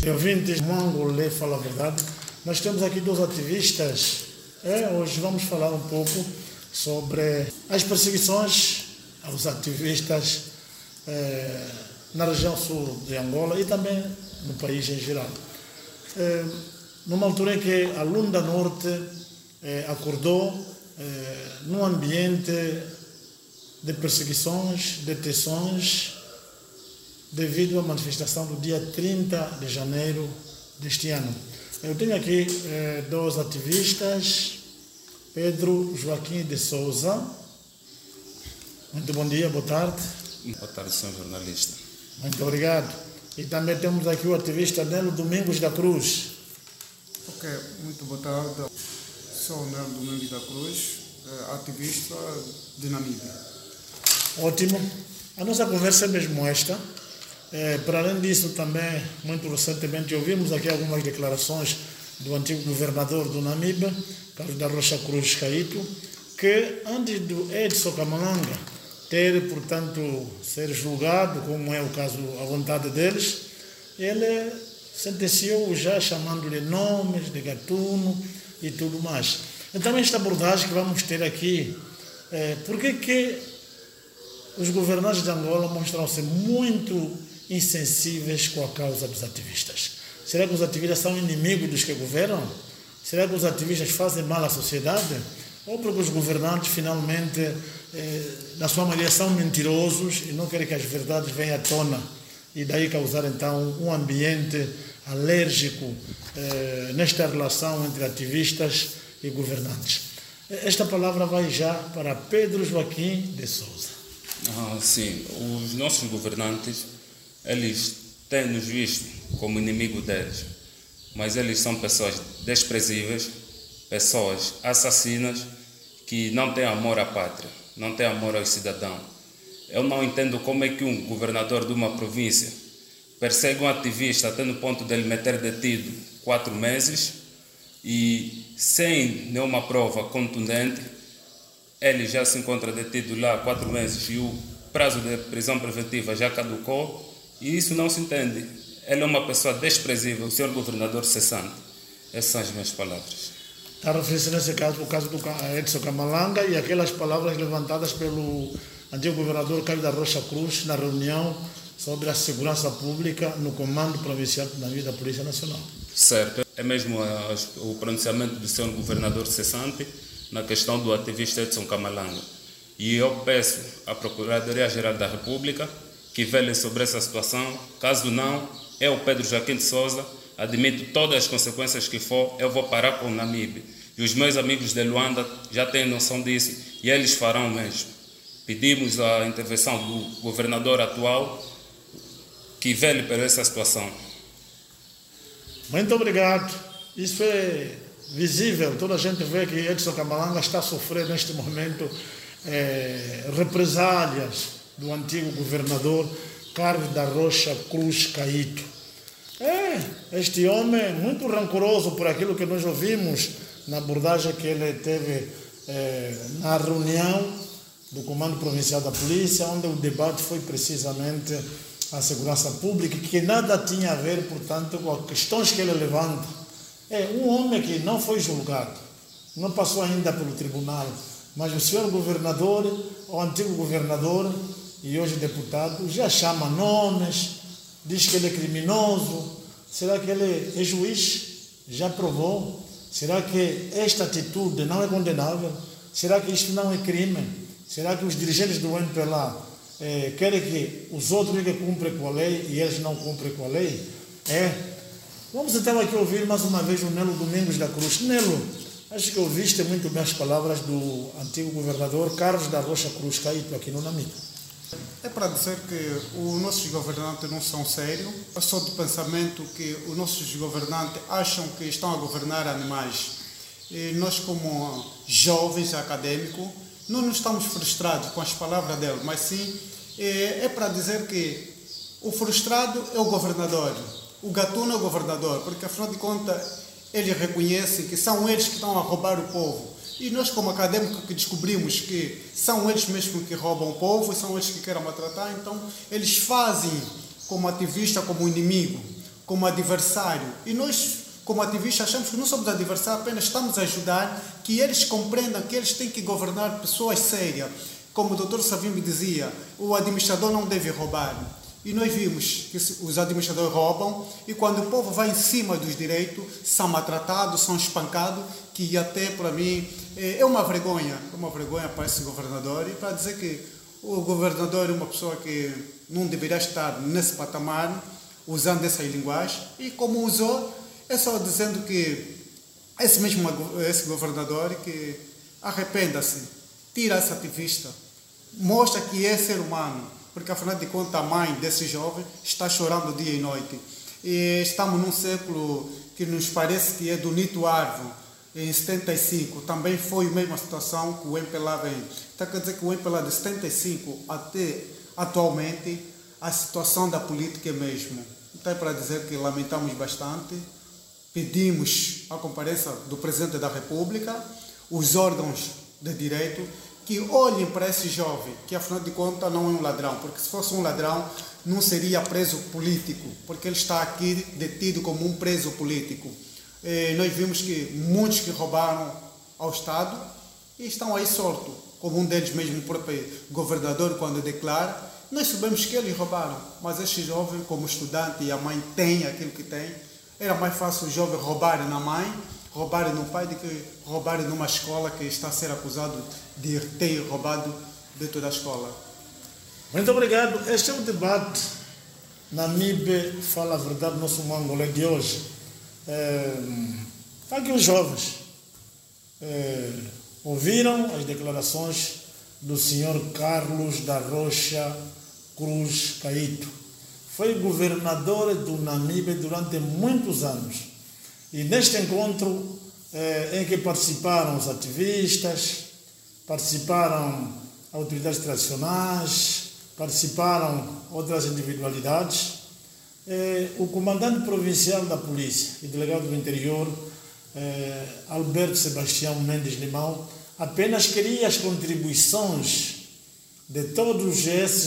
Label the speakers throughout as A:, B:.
A: Ouvintes, Mangolê fala a verdade. Nós temos aqui dois ativistas. Hoje vamos falar um pouco sobre as perseguições aos ativistas na região sul de Angola e também no país em geral. Numa altura em que a Lunda Norte acordou num ambiente de perseguições, detenções, devido à manifestação do dia 30 de janeiro deste ano. Eu tenho aqui dois ativistas, Pedro Joaquim de Souza. Muito bom dia, boa tarde.
B: Boa tarde, senhor jornalista.
A: Muito obrigado. E também temos aqui o ativista Nelo Domingos da Cruz.
C: Ok, muito boa tarde. Sou o Nelo Domingos da Cruz, ativista de Namíbia.
A: Ótimo. A nossa conversa é mesmo esta. Para além disso, também, muito recentemente, ouvimos aqui algumas declarações do antigo governador do Namíbia, Carlos da Rocha Cruz Caíto, que antes do Edson Camalanga ter, portanto, ser julgado, como é o caso, à vontade deles, ele sentenciou já chamando-lhe nomes de gatuno e tudo mais. Então, esta abordagem que vamos ter aqui, por que os governantes de Angola mostram-se muito insensíveis com a causa dos ativistas? Será que os ativistas são inimigos dos que governam? Será que os ativistas fazem mal à sociedade? Ou porque os governantes finalmente, na sua maioria, são mentirosos e não querem que as verdades venham à tona e daí causar então um ambiente alérgico nesta relação entre ativistas e governantes? Esta palavra vai já para Pedro Joaquim de Souza.
B: Sim, os nossos governantes, eles têm-nos visto como inimigo deles, mas eles são pessoas desprezíveis, pessoas assassinas, que não têm amor à pátria, não têm amor aos cidadãos. Eu não entendo como é que um governador de uma província persegue um ativista até no ponto de ele meter detido 4 meses e sem nenhuma prova contundente, ele já se encontra detido lá há 4 meses e o prazo de prisão preventiva já caducou e isso não se entende. Ele é uma pessoa desprezível, o senhor governador cessante. Essas são as minhas palavras.
A: Está a referir-se nesse caso o caso do Edson Camalanga e aquelas palavras levantadas pelo antigo governador Carlos da Rocha Cruz na reunião sobre a segurança pública no Comando Provincial de Namíbia da Polícia Nacional.
B: Certo. É mesmo o pronunciamento do senhor governador cessante na questão do ativista Edson Camalanga. E eu peço à Procuradoria-Geral da República que vele sobre essa situação. Caso não, eu, Pedro Joaquim de Souza, admito todas as consequências que for, eu vou parar com o Namíbia. E os meus amigos de Luanda já têm noção disso e eles farão mesmo. Pedimos a intervenção do governador atual que vele por essa situação.
A: Muito obrigado. Isso é visível. Toda a gente vê que Edson Camalanga está a sofrer neste momento represálias do antigo governador Carlos da Rocha Cruz Caíto. Este homem é muito rancoroso por aquilo que nós ouvimos na abordagem que ele teve na reunião do Comando Provincial da Polícia, onde o debate foi precisamente a segurança pública, que nada tinha a ver, portanto, com as questões que ele levanta. É um homem que não foi julgado, não passou ainda pelo tribunal, mas o senhor governador, o antigo governador e hoje deputado, já chama nomes, diz que ele é criminoso. Será que ele é juiz? Já provou? Será que esta atitude não é condenável? Será que isto não é crime? Será que os dirigentes do MPLA querem que os outros que cumprem com a lei e eles não cumprem com a lei? Vamos então aqui ouvir mais uma vez o Nelo Domingos da Cruz. Nelo, acho que ouviste muito bem as palavras do antigo governador Carlos da Rocha Cruz Caíto aqui no Namíbia.
C: É para dizer que os nossos governantes não são sérios. Eu sou do pensamento que os nossos governantes acham que estão a governar animais. E nós, como jovens acadêmicos, não estamos frustrados com as palavras dele, mas sim é para dizer que o frustrado é o governador, o gatuno é o governador, porque afinal de contas eles reconhecem que são eles que estão a roubar o povo. E nós, como acadêmicos, que descobrimos que são eles mesmos que roubam o povo, são eles que querem maltratar, então eles fazem como ativista, como inimigo. como adversário. E nós, como ativistas, achamos que não somos adversários, apenas estamos a ajudar que eles compreendam que eles têm que governar pessoas sérias. Como o Dr. Savim me dizia, o administrador não deve roubar. E nós vimos que os administradores roubam e quando o povo vai em cima dos direitos, são maltratados, são espancados, que até para mim é uma vergonha para esse governador e para dizer que o governador é uma pessoa que não deveria estar nesse patamar, usando essa linguagem, e como usou, é só dizendo que esse governador que arrependa-se, tira esse ativista, mostra que é ser humano, porque afinal de contas a mãe desse jovem está chorando dia e noite. E estamos num século que nos parece que é do Nito Arvo, em 75, também foi a mesma situação que o MPLA vem. Então quer dizer que o MPLA de 75 até atualmente, a situação da política é mesmo. Então é para dizer que lamentamos bastante, pedimos a compareça do Presidente da República, os órgãos de direito, que olhem para esse jovem, que afinal de contas não é um ladrão, porque se fosse um ladrão não seria preso político, porque ele está aqui detido como um preso político. Nós vimos que muitos que roubaram ao Estado e estão aí soltos, como um deles mesmo, o próprio governador, quando declara, nós sabemos que eles roubaram, mas este jovem, como estudante, e a mãe tem aquilo que tem, era mais fácil o jovem roubar na mãe, roubar no pai, do que roubar numa escola que está a ser acusado de ter roubado dentro da escola.
A: Muito obrigado. Este é o debate na MIB Fala a Verdade, nosso mangolé de hoje. Aqui os jovens ouviram as declarações do senhor Carlos da Rocha Cruz Caíto. Foi governador do Namibe durante muitos anos. E neste encontro em que participaram os ativistas, participaram autoridades tradicionais, participaram outras individualidades, o comandante provincial da polícia e delegado do interior, Alberto Sebastião Mendes Limão, apenas queria as contribuições de todas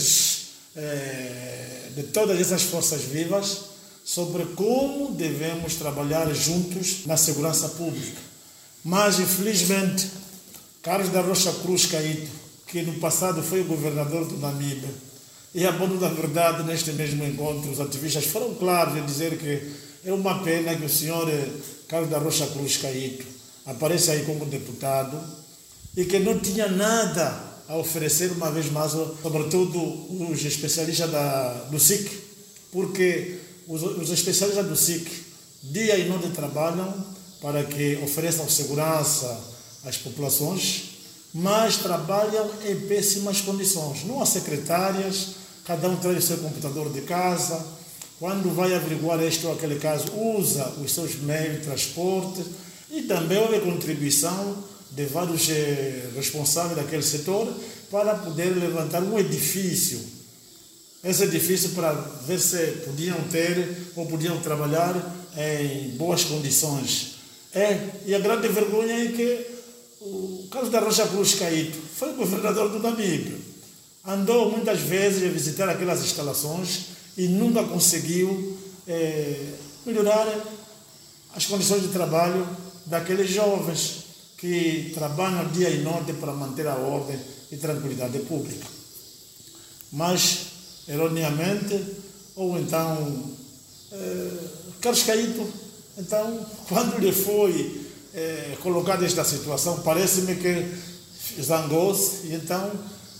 A: essas forças vivas sobre como devemos trabalhar juntos na segurança pública. Mas, infelizmente, Carlos da Rocha Cruz Caíto, que no passado foi o governador do Namibe, e a bom da verdade, neste mesmo encontro, os ativistas foram claros em dizer que é uma pena que o senhor Carlos da Rocha Cruz Caíto apareça aí como deputado e que não tinha nada a oferecer, uma vez mais, sobretudo os especialistas do SIC, porque os especialistas do SIC, dia e noite, trabalham para que ofereçam segurança às populações, mas trabalham em péssimas condições. Não há secretárias, cada um traz o seu computador de casa, quando vai averiguar este ou aquele caso, usa os seus meios de transporte, e também houve contribuição de vários responsáveis daquele setor para poder levantar um edifício. Esse edifício para ver se podiam ter ou podiam trabalhar em boas condições. E a grande vergonha é que o Carlos da Rocha Cruz Caíto foi governador do Namibe. Andou muitas vezes a visitar aquelas instalações e nunca conseguiu melhorar as condições de trabalho daqueles jovens que trabalham dia e noite para manter a ordem e tranquilidade pública. Mas, erroneamente, ou então, Carlos Caíto, então, quando lhe foi colocada esta situação, parece-me que zangou-se, e então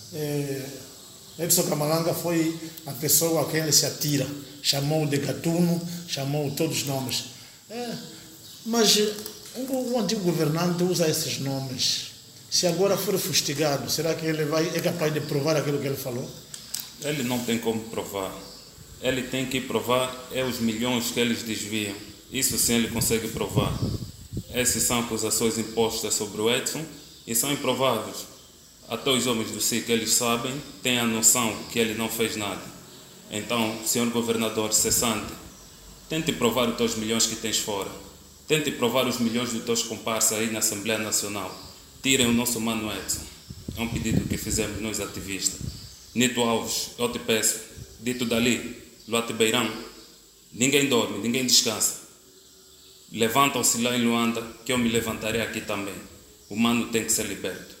A: Edson Camalanga foi a pessoa a quem ele se atira, chamou de gatuno, chamou todos os nomes. Mas o antigo governante usa esses nomes. Se agora for fustigado, será que ele é capaz de provar aquilo que ele falou?
B: Ele não tem como provar. Ele tem que provar os milhões que eles desviam. Isso sim ele consegue provar. Essas são acusações impostas sobre o Edson e são improváveis. Até os homens do SIC, eles sabem, têm a noção que ele não fez nada. Então, senhor governador cessante, tente provar os teus milhões que tens fora. Tente provar os milhões dos teus comparsas aí na Assembleia Nacional. Tirem o nosso mano Edson. É um pedido que fizemos nós ativistas. Nito Alves, eu te peço, dito dali, Luate Beirão, Ninguém dorme, ninguém descansa. Levantam-se lá em Luanda, que eu me levantarei aqui também. O mano tem que ser liberto.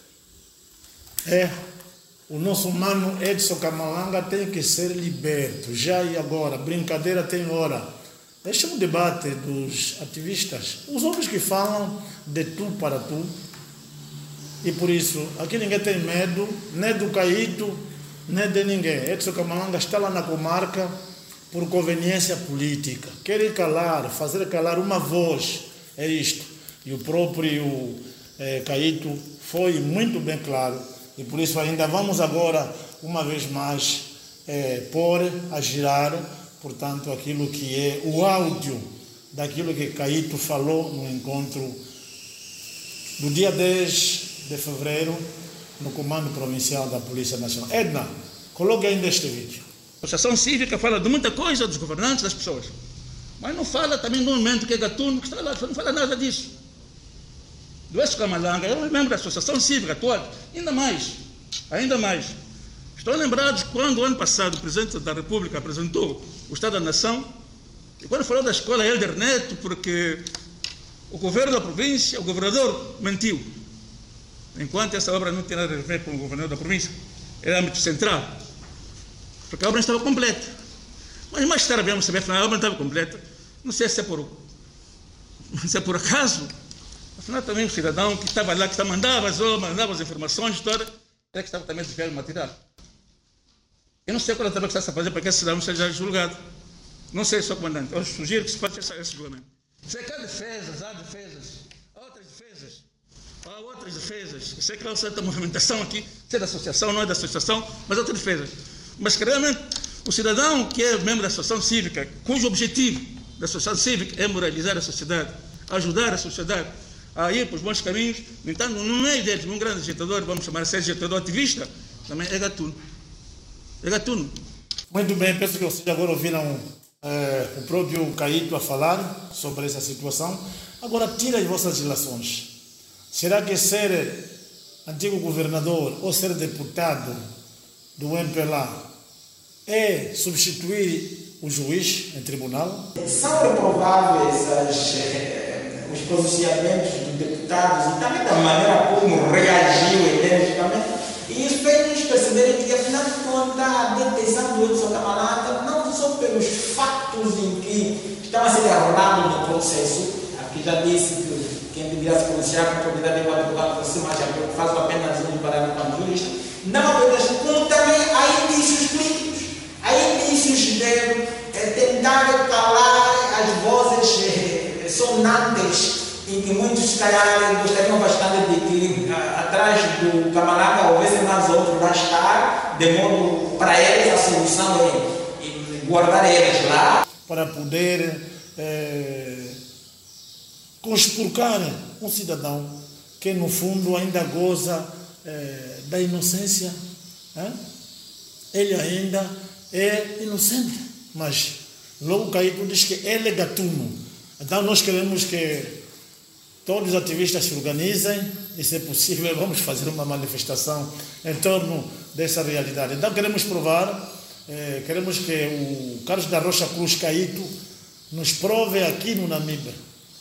A: O nosso mano Edson Camalanga tem que ser liberto, já e agora. Brincadeira tem hora. Este é um debate dos ativistas. Os homens que falam de tu para tu. E por isso, aqui ninguém tem medo, nem do Caíto, nem de ninguém. Edson Camalanga está lá na comarca por conveniência política. Quer calar, fazer calar uma voz. É isto. E o próprio Caíto foi muito bem claro. E por isso ainda vamos agora, uma vez mais, pôr a girar, portanto, aquilo que é o áudio daquilo que Caíto falou no encontro do dia 10 de fevereiro no Comando Provincial da Polícia Nacional. Edna, coloque ainda este vídeo.
D: A Associação Cívica fala de muita coisa, dos governantes, das pessoas, mas não fala também do momento que é Gatuno, que está lá, não fala nada disso. Do Edson Camalanga, é um membro da Associação Cívica atual, ainda mais. Estão lembrados quando, ano passado, o Presidente da República apresentou o Estado da Nação, e quando falou da escola Helder Neto, porque o governo da província, o governador mentiu, enquanto essa obra não tinha nada a ver com o governador da província, era âmbito central, porque a obra não estava completa. Mas mais tarde viemos saber que a obra não estava completa, não sei se é por acaso. Afinal, também o cidadão que estava lá, que mandava as informações todas, era que estava também desviando o material. Eu não sei qual é o trabalho que está a fazer para que esse cidadão seja julgado. Não sei, só comandante. Eu sugiro que se faça esse julgamento. Sei que há defesas, há outras defesas. Eu sei que há uma certa movimentação aqui, se é da associação, não é da associação, mas há outras defesas. Mas, realmente, o cidadão que é membro da associação cívica, cujo objetivo da associação cívica é moralizar a sociedade, ajudar a sociedade a ir para os bons caminhos, no entanto, no meio deles, um grande agitador, vamos chamar de agitador ativista, também é Gatuno.
A: Muito bem, penso que vocês agora ouviram o próprio Caíto a falar sobre essa situação. Agora, tira as vossas relações. Será que ser antigo governador ou ser deputado do MPLA é substituir o juiz em tribunal?
E: São reprováveis os posicionamentos dos deputados e também da maneira como reagiu energicamente. E isso fez-nos perceberem que, afinal de contas, a detenção do Edson Camalanga, não só pelos fatos em que estava a ser arrolado no processo, aqui já disse que quem deveria se pronunciar com a autoridade é o advogado por cima, já que eu faço apenas um parâmetro como jurista, não apenas, como também há indícios políticos, há indícios de tentar calar as vozes sonantes em que muitos, se calhar, gostariam bastante de que atrás do Camalanga houvesse mais outro lá estar, de modo para eles a solução é guardar eles lá.
A: Para poder conspurcar um cidadão que, no fundo, ainda goza da inocência. Ele ainda é inocente, mas logo Caíto diz que ele é Gatuno. Então nós queremos que todos os ativistas se organizem e, se é possível, vamos fazer uma manifestação em torno dessa realidade. Então queremos provar, queremos que o Carlos da Rocha Cruz Caíto nos prove aqui no Namibe,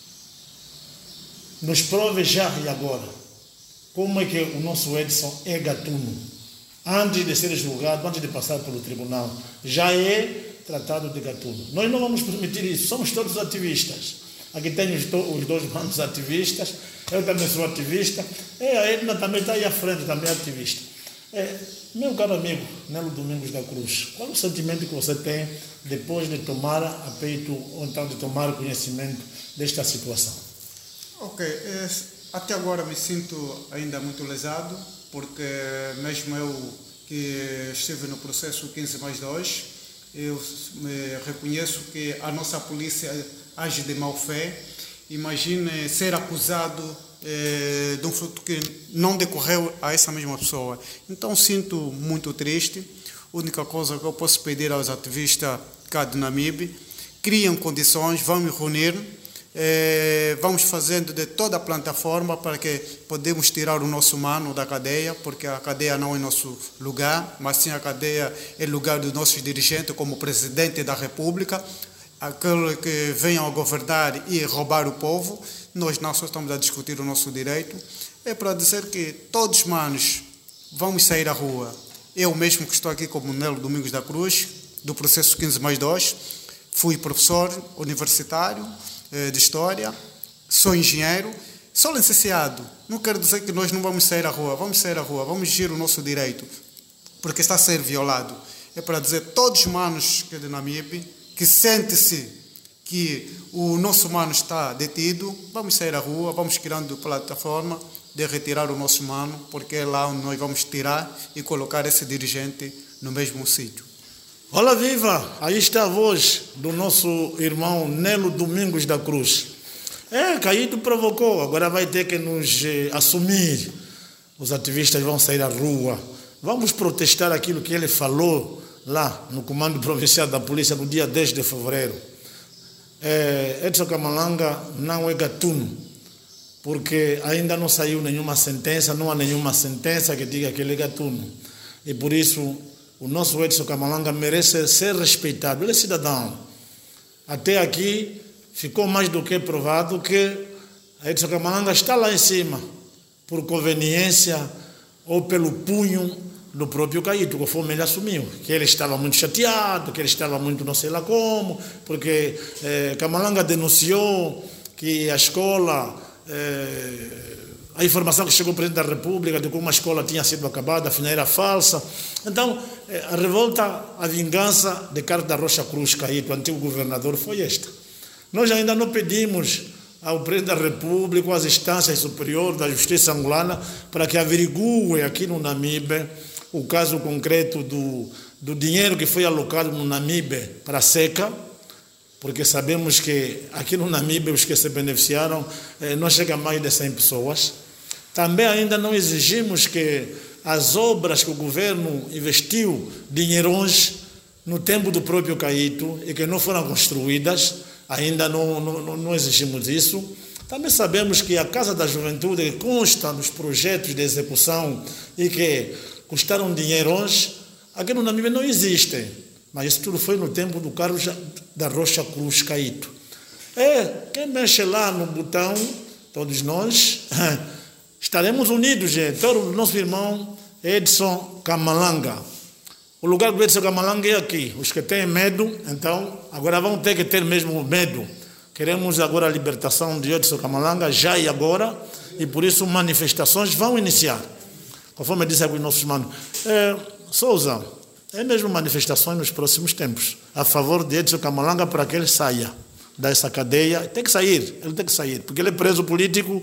A: nos prove já e agora, como é que o nosso Edson é Gatuno. Antes de ser julgado, antes de passar pelo tribunal, já é tratado de Gatuno. Nós não vamos permitir isso, somos todos ativistas. Aqui tem os dois manos ativistas, eu também sou ativista, a Edna também está aí à frente, também é ativista. Meu caro amigo Nelo Domingos da Cruz, qual é o sentimento que você tem depois de tomar a peito, ou então de tomar conhecimento desta situação?
C: Ok, até agora me sinto ainda muito lesado, porque mesmo eu que estive no processo 15+2, eu reconheço que a nossa polícia age de má fé. Imagine ser acusado de um fruto que não decorreu a essa mesma pessoa. Então sinto muito triste. A única coisa que eu posso pedir aos ativistas cá de Namibe, criem condições, vamos reunir, vamos fazendo de toda a plataforma para que podemos tirar o nosso mano da cadeia, porque a cadeia não é nosso lugar, mas sim a cadeia é lugar dos nossos dirigentes como Presidente da República. aquele que venham a governar e roubar o povo. Nós não só estamos a discutir o nosso direito, é para dizer que todos, manos, vamos sair à rua. Eu mesmo que estou aqui como Nelo Domingos da Cruz, do processo 15+2, fui professor universitário de História, sou engenheiro, sou licenciado. Não quero dizer que nós não vamos sair à rua, vamos sair à rua, vamos exigir o nosso direito, porque está a ser violado. É para dizer todos os manos que de Namibe, que sente-se que o nosso mano está detido, vamos sair à rua, vamos criando plataforma de retirar o nosso mano, porque é lá onde nós vamos tirar e colocar esse dirigente no mesmo sítio.
A: Olá, viva! Aí está a voz do nosso irmão Nelo Domingos da Cruz. Caíto provocou, agora vai ter que nos assumir. Os ativistas vão sair à rua. Vamos protestar aquilo que ele falou lá no Comando Provincial da Polícia no dia 10 de fevereiro. Edson Camalanga não é gatuno, porque ainda não saiu nenhuma sentença, não há nenhuma sentença que diga que ele é gatuno. E por isso o nosso Edson Camalanga merece ser respeitado. Ele é cidadão. Até aqui ficou mais do que provado que Edson Camalanga está lá em cima, por conveniência ou pelo punho do próprio Caíto, conforme ele assumiu, que ele estava muito chateado, que ele estava muito não sei lá como, porque Camalanga denunciou que a escola, a informação que chegou ao presidente da República de que uma escola tinha sido acabada, afinal era falsa. Então, a revolta, a vingança de Carlos da Rocha Cruz Caíto, antigo governador, foi esta. Nós ainda não pedimos ao presidente da República, às instâncias superiores da justiça angolana, para que averiguem aqui no Namibe o caso concreto do dinheiro que foi alocado no Namibe para a seca, porque sabemos que aqui no Namibe os que se beneficiaram não chegam a mais de 100 pessoas. Também ainda não exigimos que as obras que o governo investiu dinheirões no tempo do próprio Caíto e que não foram construídas, ainda não exigimos isso. Também sabemos que a Casa da Juventude consta nos projetos de execução e que custaram dinheirões, aqui no Namibe não existem, mas isso tudo foi no tempo do Carlos da Rocha Cruz Caíto. Quem mexe lá no botão, todos nós, estaremos unidos, gente. Todo o nosso irmão Edson Camalanga. O lugar do Edson Camalanga é aqui. Os que têm medo, então, agora vão ter que ter mesmo medo. Queremos agora a libertação de Edson Camalanga, já e agora, e por isso manifestações vão iniciar. Conforme disse aqui os nossos manos. Souza, é mesmo manifestações nos próximos tempos, a favor de Edson Camalanga para que ele saia dessa cadeia. Tem que sair, ele tem que sair, porque ele é preso político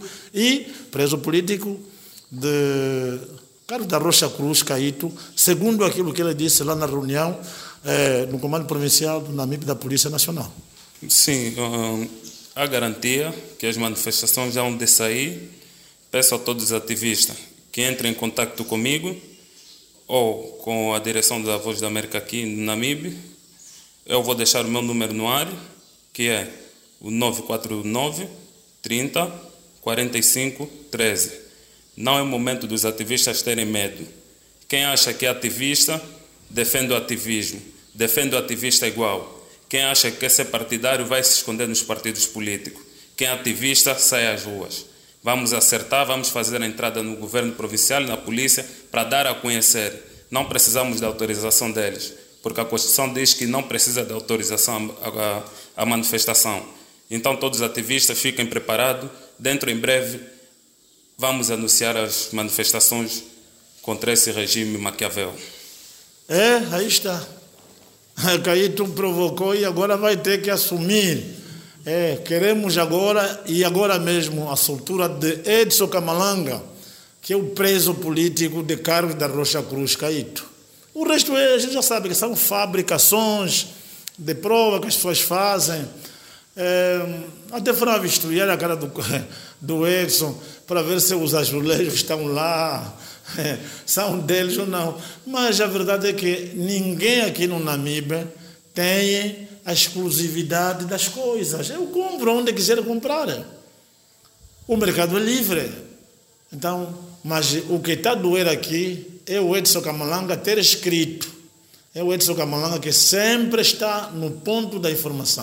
A: de Carlos da Rocha Cruz Caíto, segundo aquilo que ele disse lá na reunião no Comando Provincial do Namibe da Polícia Nacional.
B: Sim, há garantia que as manifestações já vão de sair. Peço a todos os ativistas que entrem em contato comigo ou com a direção da Voz da América aqui no Namibe. Eu vou deixar o meu número no ar, que é o 949 30 45 13. Não é momento dos ativistas terem medo. Quem acha que é ativista, defende o ativismo. Defende o ativista igual. Quem acha que quer ser partidário vai se esconder nos partidos políticos. Quem é ativista, sai às ruas. Vamos acertar, vamos fazer a entrada no governo provincial e na polícia para dar a conhecer. Não precisamos da autorização deles, porque a Constituição diz que não precisa de autorização à manifestação. Então todos os ativistas fiquem preparados. Dentro em breve vamos anunciar as manifestações contra esse regime Maquiavel.
A: Aí está. Caíto provocou e agora vai ter que assumir. Queremos agora, e agora mesmo, a soltura de Edson Camalanga, que é o preso político de Carlos da Rocha Cruz Caíto. O resto a gente já sabe que são fabricações de prova que as pessoas fazem. Até foram vistoriar a cara do Edson para ver se os azulejos estão lá, são deles ou não. Mas a verdade é que ninguém aqui no Namibe tem a exclusividade das coisas. Eu compro onde quiser comprar. O mercado é livre. Então, mas o que está a doer aqui é o Edson Camalanga ter escrito. É o Edson Camalanga que sempre está no ponto da informação.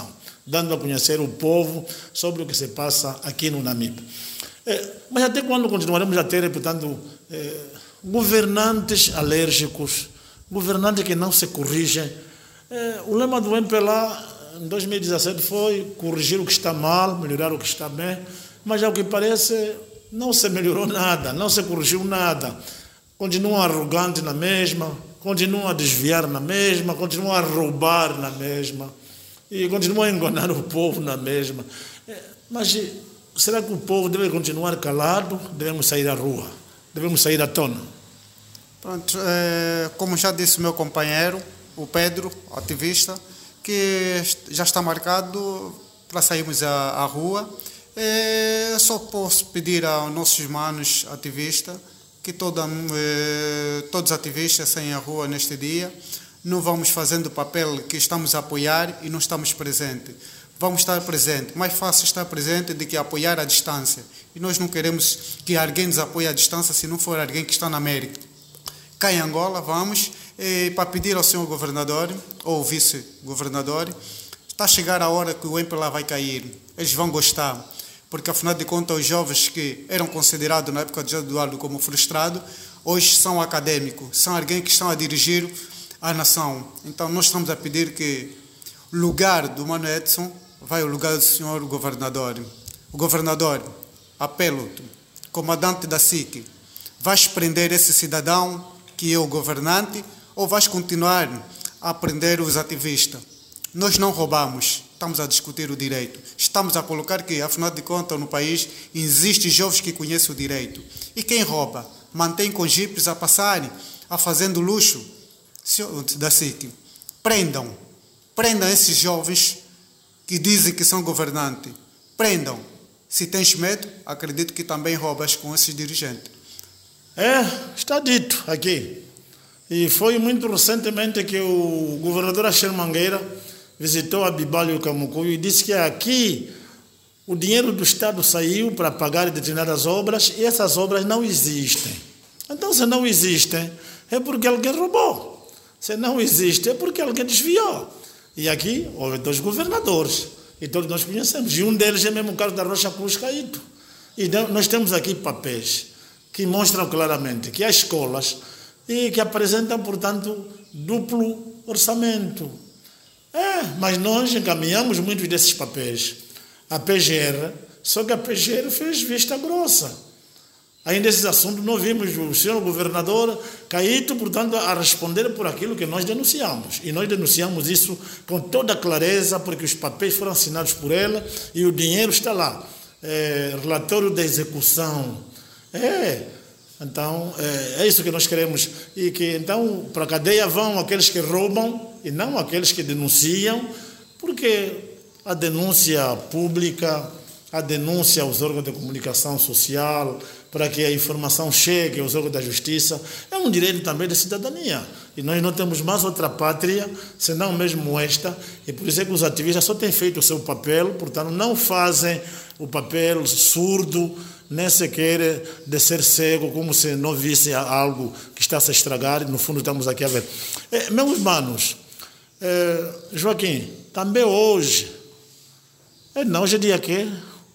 A: dando a conhecer o povo sobre o que se passa aqui no Namibe. Mas até quando continuaremos a ter, portanto, governantes alérgicos, governantes que não se corrigem? O lema do MPLA em 2017 foi corrigir o que está mal, melhorar o que está bem, mas ao que parece não se melhorou nada, não se corrigiu nada. Continuam arrogantes na mesma, continuam a desviar na mesma, continuam a roubar na mesma e continuam a enganar o povo na mesma. Mas será que o povo deve continuar calado? Devemos sair à rua, devemos sair à tona.
C: Pronto, como já disse o meu companheiro, o Pedro, ativista, que já está marcado para sairmos à rua. Só posso pedir aos nossos manos ativistas que todos os ativistas saiam à rua neste dia. Não vamos fazendo o papel que estamos a apoiar e não estamos presentes. Vamos estar presentes. Mais fácil estar presente do que apoiar à distância. E nós não queremos que alguém nos apoie à distância se não for alguém que está na América. Cá em Angola, vamos para pedir ao senhor governador ou vice-governador, está a chegar a hora que o MPLA vai cair. Eles vão gostar. Porque, afinal de contas, os jovens que eram considerados na época de Eduardo como frustrados, hoje são acadêmicos, são alguém que estão a dirigir a nação. Então, nós estamos a pedir que o lugar do Mano Edson vai ao lugar do senhor governador. O governador, apelo-te, comandante da SIC, vais prender esse cidadão que é o governante ou vais continuar a prender os ativistas? Nós não roubamos, estamos a discutir o direito. Estamos a colocar que, afinal de contas, no país existem jovens que conhecem o direito. E quem rouba? Mantém com jipes a passarem, a fazendo luxo da SIC. Prendam esses jovens que dizem que são governantes. Prendam. Se tens medo, acredito que também roubas com esses dirigentes.
A: Está dito aqui. E foi muito recentemente que o governador Achille Mangueira visitou a Bibalho Camucuio e disse que aqui o dinheiro do Estado saiu para pagar determinadas obras e essas obras não existem. Então, se não existem, é porque alguém roubou. Se não existe, é porque alguém desviou. E aqui houve 2 governadores, e todos nós conhecemos. E um deles é mesmo o caso da Rocha Cruz Caíto. E nós temos aqui papéis que mostram claramente que há escolas e que apresentam, portanto, duplo orçamento. Mas nós encaminhamos muitos desses papéis à PGR, só que a PGR fez vista grossa. Ainda esses assuntos não vimos o senhor governador Caíto, portanto, a responder por aquilo que nós denunciamos. E nós denunciamos isso com toda clareza, porque os papéis foram assinados por ela e o dinheiro está lá. Relatório da execução. Então, é isso que nós queremos. E que, então, para a cadeia vão aqueles que roubam e não aqueles que denunciam, porque a denúncia pública, a denúncia aos órgãos de comunicação social, para que a informação chegue aos órgãos da justiça, é um direito também da cidadania. E nós não temos mais outra pátria, senão mesmo esta, e por isso é que os ativistas só têm feito o seu papel, portanto, não fazem o papel surdo, nem sequer de ser cego, como se não visse algo que está a se estragar, e no fundo estamos aqui a ver. Meus irmãos, Joaquim, também hoje, hoje é dia quê?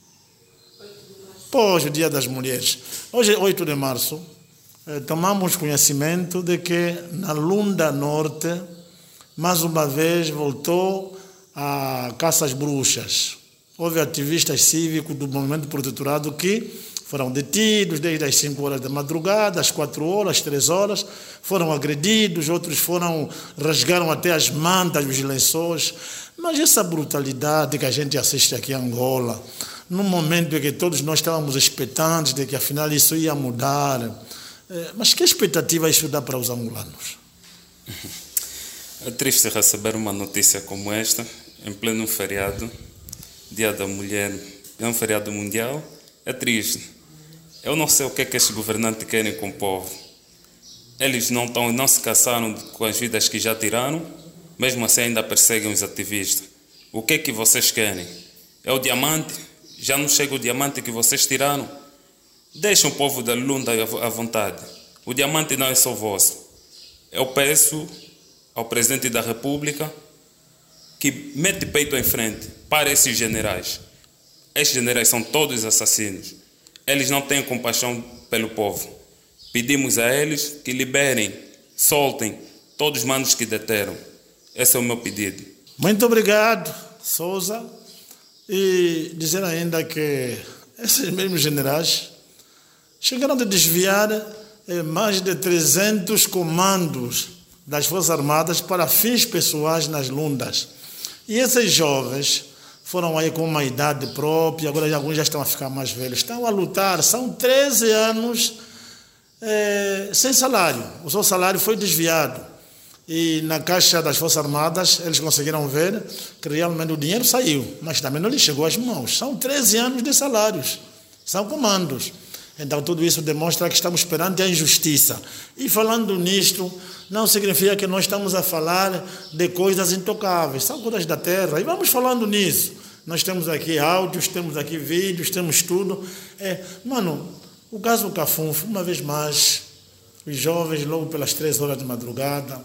A: Hoje é o Dia das Mulheres. Hoje é 8 de março. Tomamos conhecimento de que na Lunda Norte, mais uma vez, voltou a caça às bruxas. Houve ativistas cívicos do movimento protetorado que foram detidos desde as 5 horas da madrugada, às 4 horas, às 3 horas, foram agredidos, outros rasgaram até as mantas, os lençóis. Mas essa brutalidade que a gente assiste aqui em Angola, num momento em que todos nós estávamos expectantes de que afinal isso ia mudar, mas que expectativa isso dá para os angolanos?
B: É triste receber uma notícia como esta, em pleno feriado, Dia da Mulher, é um feriado mundial, é triste. Eu não sei o que é que estes governantes querem com o povo. Eles não se cansaram com as vidas que já tiraram, mesmo assim ainda perseguem os ativistas. O que é que vocês querem? É o diamante? Já não chega o diamante que vocês tiraram? Deixem o povo da Lunda à vontade. O diamante não é só vosso. Eu peço ao Presidente da República que mete peito em frente para esses generais. Estes generais são todos assassinos. Eles não têm compaixão pelo povo. Pedimos a eles que liberem, soltem todos os manos que deteram. Esse é o meu pedido.
A: Muito obrigado, Sousa. E dizer ainda que esses mesmos generais chegaram a desviar mais de 300 comandos das Forças Armadas para fins pessoais nas Lundas. E esses jovens foram aí com uma idade própria, agora alguns já estão a ficar mais velhos, estão a lutar, são 13 anos sem salário. O seu salário foi desviado. E na Caixa das Forças Armadas eles conseguiram ver que realmente o dinheiro saiu, mas também não lhe chegou às mãos. São 13 anos de salários, são comandos. Então tudo isso demonstra que estamos perante a injustiça. E falando nisto, não significa que nós estamos a falar de coisas intocáveis, são coisas da terra. E vamos falando nisso. Nós temos aqui áudios, temos aqui vídeos, temos tudo. O caso do Cafunfo, uma vez mais, os jovens, logo pelas 3 horas de madrugada,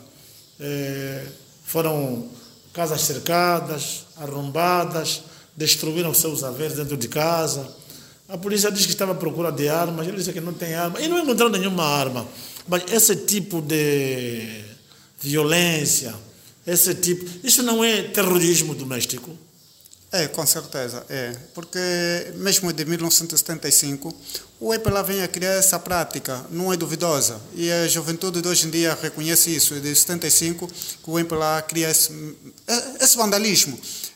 A: foram casas cercadas, arrombadas, destruíram seus haveres dentro de casa. A polícia diz que estava à procura de armas, ele disse que não tem arma, e não encontraram nenhuma arma. Mas esse tipo de violência, isso não é terrorismo doméstico?
C: Com certeza, porque mesmo de 1975, o EPLA vem a criar essa prática, não é duvidosa, e a juventude de hoje em dia reconhece isso, de 75 que o EPLA cria esse vandalismo.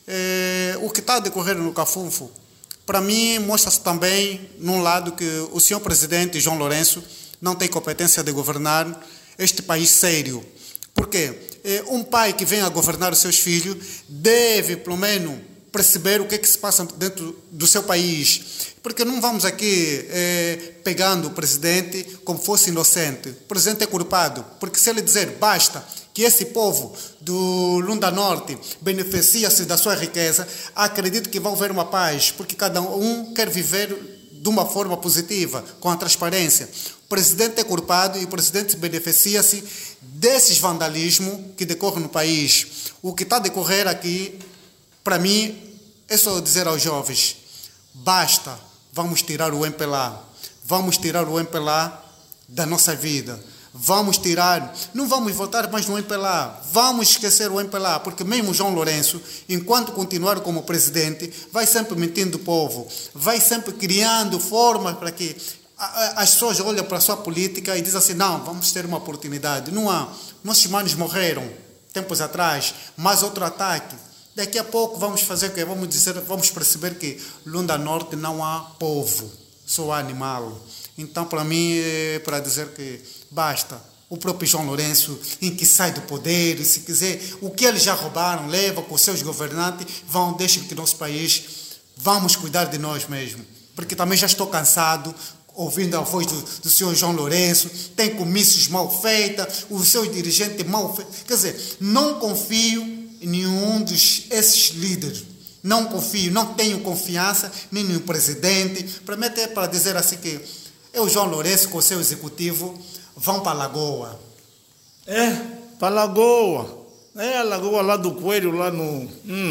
C: O que está a decorrer no Cafunfo, para mim, mostra-se também, num lado, que o senhor presidente João Lourenço não tem competência de governar este país sério. Porque um pai que vem a governar os seus filhos deve, pelo menos, perceber o que é que se passa dentro do seu país. Porque não vamos aqui pegando o presidente como fosse inocente. O presidente é culpado, porque se ele dizer basta, que esse povo do Lunda Norte beneficia-se da sua riqueza, acredito que vai haver uma paz, porque cada um quer viver de uma forma positiva, com a transparência. O presidente é culpado e o presidente beneficia-se desses vandalismos que decorrem no país. O que está a decorrer aqui, para mim, é só dizer aos jovens, basta, vamos tirar o MPLA, vamos tirar o MPLA da nossa vida. Vamos tirar, não vamos votar mais no MPLA, vamos esquecer o MPLA, porque mesmo João Lourenço, enquanto continuar como presidente, vai sempre mentindo o povo, vai sempre criando formas para que as pessoas olhem para a sua política e dizem assim, não, vamos ter uma oportunidade. Não há, nossos irmãos morreram tempos atrás, mais outro ataque. Daqui a pouco vamos fazer o quê? Vamos perceber que Lunda Norte não há povo, só há animal. Então, para mim, é para dizer que basta. O próprio João Lourenço, em que sai do poder, se quiser, o que eles já roubaram, leva com os seus governantes, deixem que nosso país, vamos cuidar de nós mesmos. Porque também já estou cansado, ouvindo a voz do senhor João Lourenço, tem comícios mal feitos, os seus dirigentes mal feitos. Quer dizer, não confio em nenhum desses líderes. Não confio, não tenho confiança nem no presidente. Para mim, até para dizer assim que o João Lourenço com o seu executivo vão para a Lagoa.
A: Para a Lagoa. A Lagoa lá do Coelho, lá no...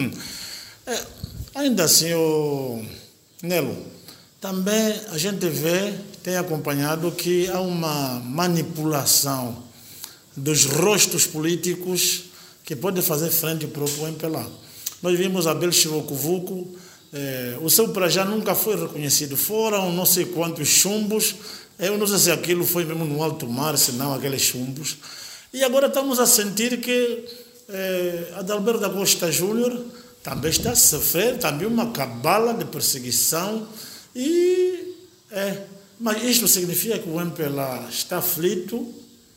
A: Ainda assim, Nelo, também a gente tem acompanhado que há uma manipulação dos rostos políticos que pode fazer frente ao próprio MPLA. Nós vimos Abel Chivokuvuku, o seu Prajá nunca foi reconhecido. Foram não sei quantos chumbos. Eu não sei se aquilo foi mesmo no alto mar, se não aqueles chumbos. E agora estamos a sentir que Adalberto da Costa Júnior também está a sofrer também uma cabala de perseguição. Mas isto significa que o MPLA está aflito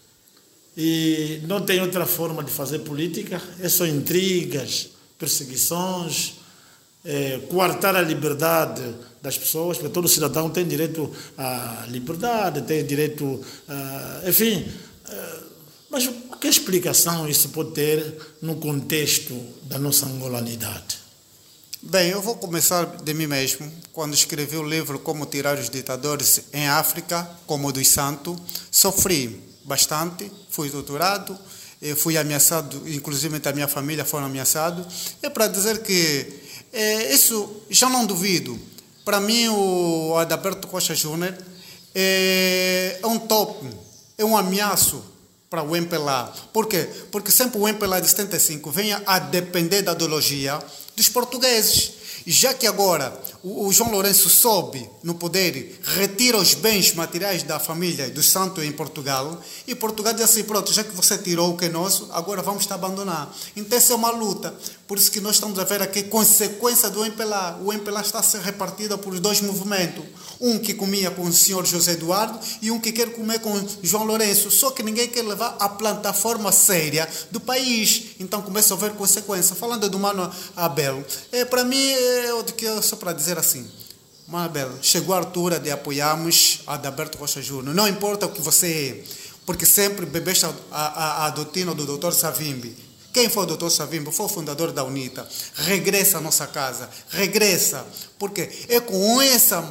A: e não tem outra forma de fazer política. É só intrigas, perseguições, coartar a liberdade das pessoas, porque todo cidadão tem direito à liberdade, tem direito enfim. Mas que explicação isso pode ter no contexto da nossa angolanidade?
C: Bem, eu vou começar de mim mesmo. Quando escrevi o livro Como Tirar os Ditadores em África, como o dos Santos, sofri bastante, fui torturado fui ameaçado, inclusive a minha família foram ameaçados. É para dizer que isso já não duvido. Para mim, o Adalberto Costa Júnior é um top, é um ameaço para o MPLA. Por quê? Porque sempre o MPLA de 75 vem a depender da ideologia dos portugueses. E já que agora o João Lourenço sobe no poder, retira os bens materiais da família dos Santos em Portugal, e Portugal diz assim, pronto, já que você tirou o que é nosso, agora vamos te abandonar. Então essa é uma luta. Por isso que nós estamos a ver aqui consequência do MPLA. O MPLA está a ser repartido por dois movimentos. Um que comia com o senhor José Eduardo e um que quer comer com João Lourenço. Só que ninguém quer levar a plataforma séria do país. Então começa a haver consequência. Falando do Mano Abel, para mim, só para dizer assim, Mano Abel, chegou a altura de apoiarmos Adalberto Costa Júnior. Não importa o que você é, porque sempre bebeste a doutrina do Dr. Savimbi. Quem foi o Dr. Savimbi? Foi o fundador da UNITA. Regressa à nossa casa. Regressa. Porque é com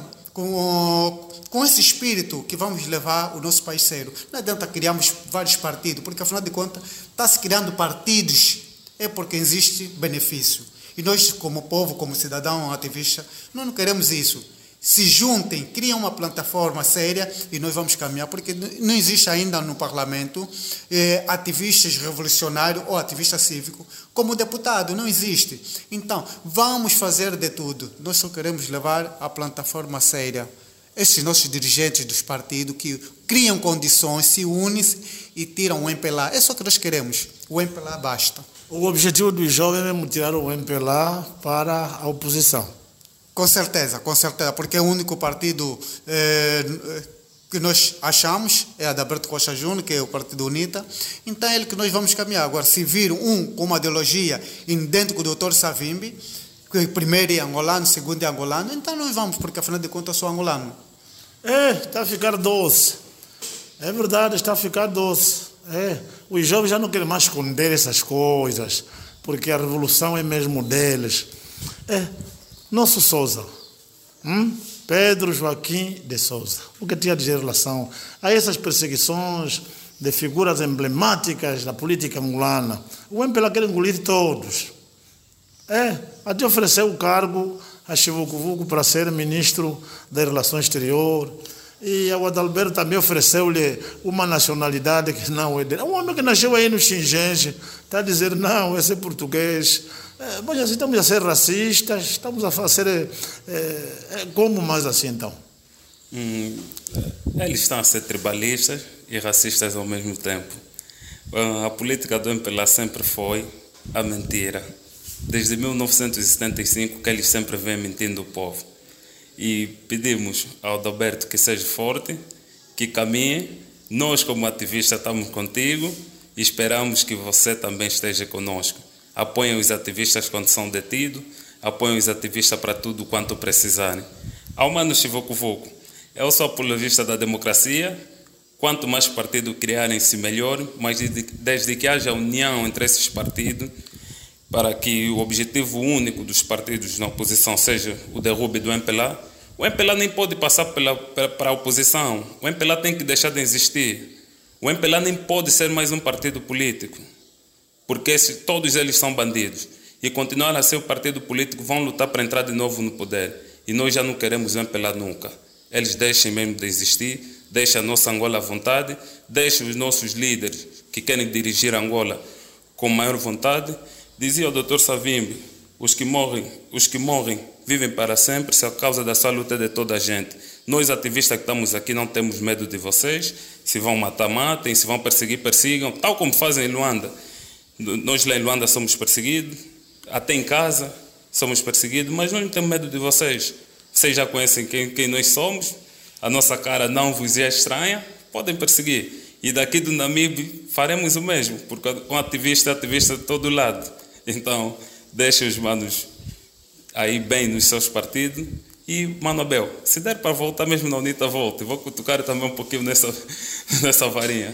C: esse espírito que vamos levar o nosso país sério. Não adianta criarmos vários partidos, porque afinal de contas, está-se criando partidos, é porque existe benefício. E nós, como povo, como cidadão ativista, não queremos isso. Se juntem, criam uma plataforma séria e nós vamos caminhar, porque não existe ainda no parlamento ativistas revolucionários ou ativistas cívicos como deputado, não existe. Então, vamos fazer de tudo. Nós só queremos levar a plataforma séria. Esses nossos dirigentes dos partidos que criam condições, se unem e tiram o MPLA. É só o que nós queremos. O MPLA basta.
A: O objetivo dos jovens é tirar o MPLA para a oposição.
C: Com certeza, porque é o único partido que nós achamos, é Adalberto Costa Júnior, que é o partido UNITA, então é ele que nós vamos caminhar. Agora, se vir um com uma ideologia idêntica do Dr. Savimbi, que primeiro é angolano, segundo é angolano, então nós vamos, porque afinal de contas eu sou angolano.
A: Está a ficar doce. É verdade, está a ficar doce. Os jovens já não querem mais esconder essas coisas, porque a revolução é mesmo deles. Nosso Sousa, Pedro Joaquim de Sousa, o que tinha a dizer em relação a essas perseguições de figuras emblemáticas da política angolana? O MPLA quer engolir todos. Até ofereceu o cargo a Chivucuvuco para ser ministro das Relações Exteriores. E ao Adalberto também ofereceu-lhe uma nacionalidade que não é dele. Um homem que nasceu aí no Xingense está a dizer, não, esse é português. Mas assim, estamos a ser racistas, estamos a fazer... como mais assim, então?
B: Eles estão a ser tribalistas e racistas ao mesmo tempo. A política do MPLA sempre foi a mentira. Desde 1975 que eles sempre vêm mentindo o povo. E pedimos ao Adalberto que seja forte, que caminhe. Nós, como ativistas, estamos contigo e esperamos que você também esteja conosco. Apoiem os ativistas quando são detidos, apoiem os ativistas para tudo quanto precisarem. Ao Mano Chivucuvuco, eu sou apologista da democracia. Quanto mais partidos criarem-se, melhor, mas desde que haja união entre esses partidos, para que o objetivo único dos partidos na oposição seja o derrube do MPLA, o MPLA nem pode passar para a oposição. O MPLA tem que deixar de existir. O MPLA nem pode ser mais um partido político, porque todos eles são bandidos. E continuar a ser o partido político, vão lutar para entrar de novo no poder. E nós já não queremos o MPLA nunca. Eles deixem mesmo de existir, deixem a nossa Angola à vontade, deixem os nossos líderes que querem dirigir a Angola com maior vontade. Dizia o Dr. Savimbi, os que morrem vivem para sempre, se a causa da sua luta é de toda a gente. Nós, ativistas que estamos aqui, não temos medo de vocês. Se vão matar, matem. Se vão perseguir, persigam. Tal como fazem em Luanda. Nós lá em Luanda somos perseguidos. Até em casa somos perseguidos. Mas nós não temos medo de vocês. Vocês já conhecem quem nós somos. A nossa cara não vos é estranha. Podem perseguir. E daqui do Namibe faremos o mesmo. Porque um ativista é ativista de todo lado. Então, deixem os manos aí bem nos seus partidos. E, Mano Abel, se der para voltar mesmo na UNITA, volte. Vou cutucar também um pouquinho nessa varinha.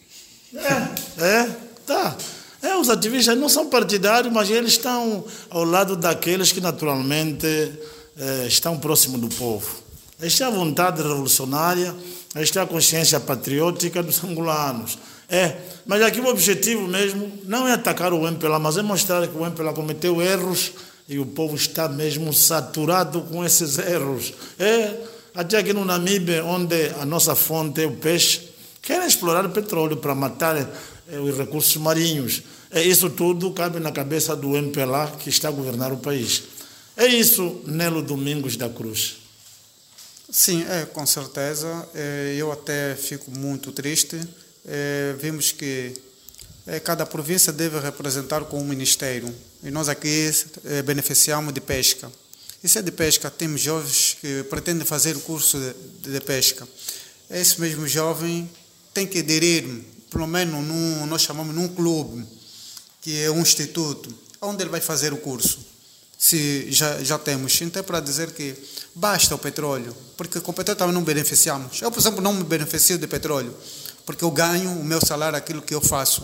A: Tá. Os ativistas não são partidários, mas eles estão ao lado daqueles que naturalmente estão próximos do povo. Esta é a vontade revolucionária, esta é a consciência patriótica dos angolanos. Mas aqui o objetivo mesmo não é atacar o MPLA, mas é mostrar que o MPLA cometeu erros e o povo está mesmo saturado com esses erros. Até aqui no Namibe, onde a nossa fonte é o peixe, querem explorar o petróleo para matar os recursos marinhos. Isso tudo cabe na cabeça do MPLA que está a governar o país. É isso, Nelo Domingos da Cruz.
C: Sim, com certeza. Eu até fico muito triste. Vimos que cada província deve representar com um ministério. E nós aqui beneficiamos de pesca. E se é de pesca, temos jovens que pretendem fazer o curso de pesca. Esse mesmo jovem tem que aderir, pelo menos nós chamamos num clube, que é um instituto, onde ele vai fazer o curso. Se já temos. Então é para dizer que basta o petróleo, porque com o petróleo também não beneficiamos. Eu, por exemplo, não me beneficio de petróleo, porque eu ganho o meu salário, aquilo que eu faço.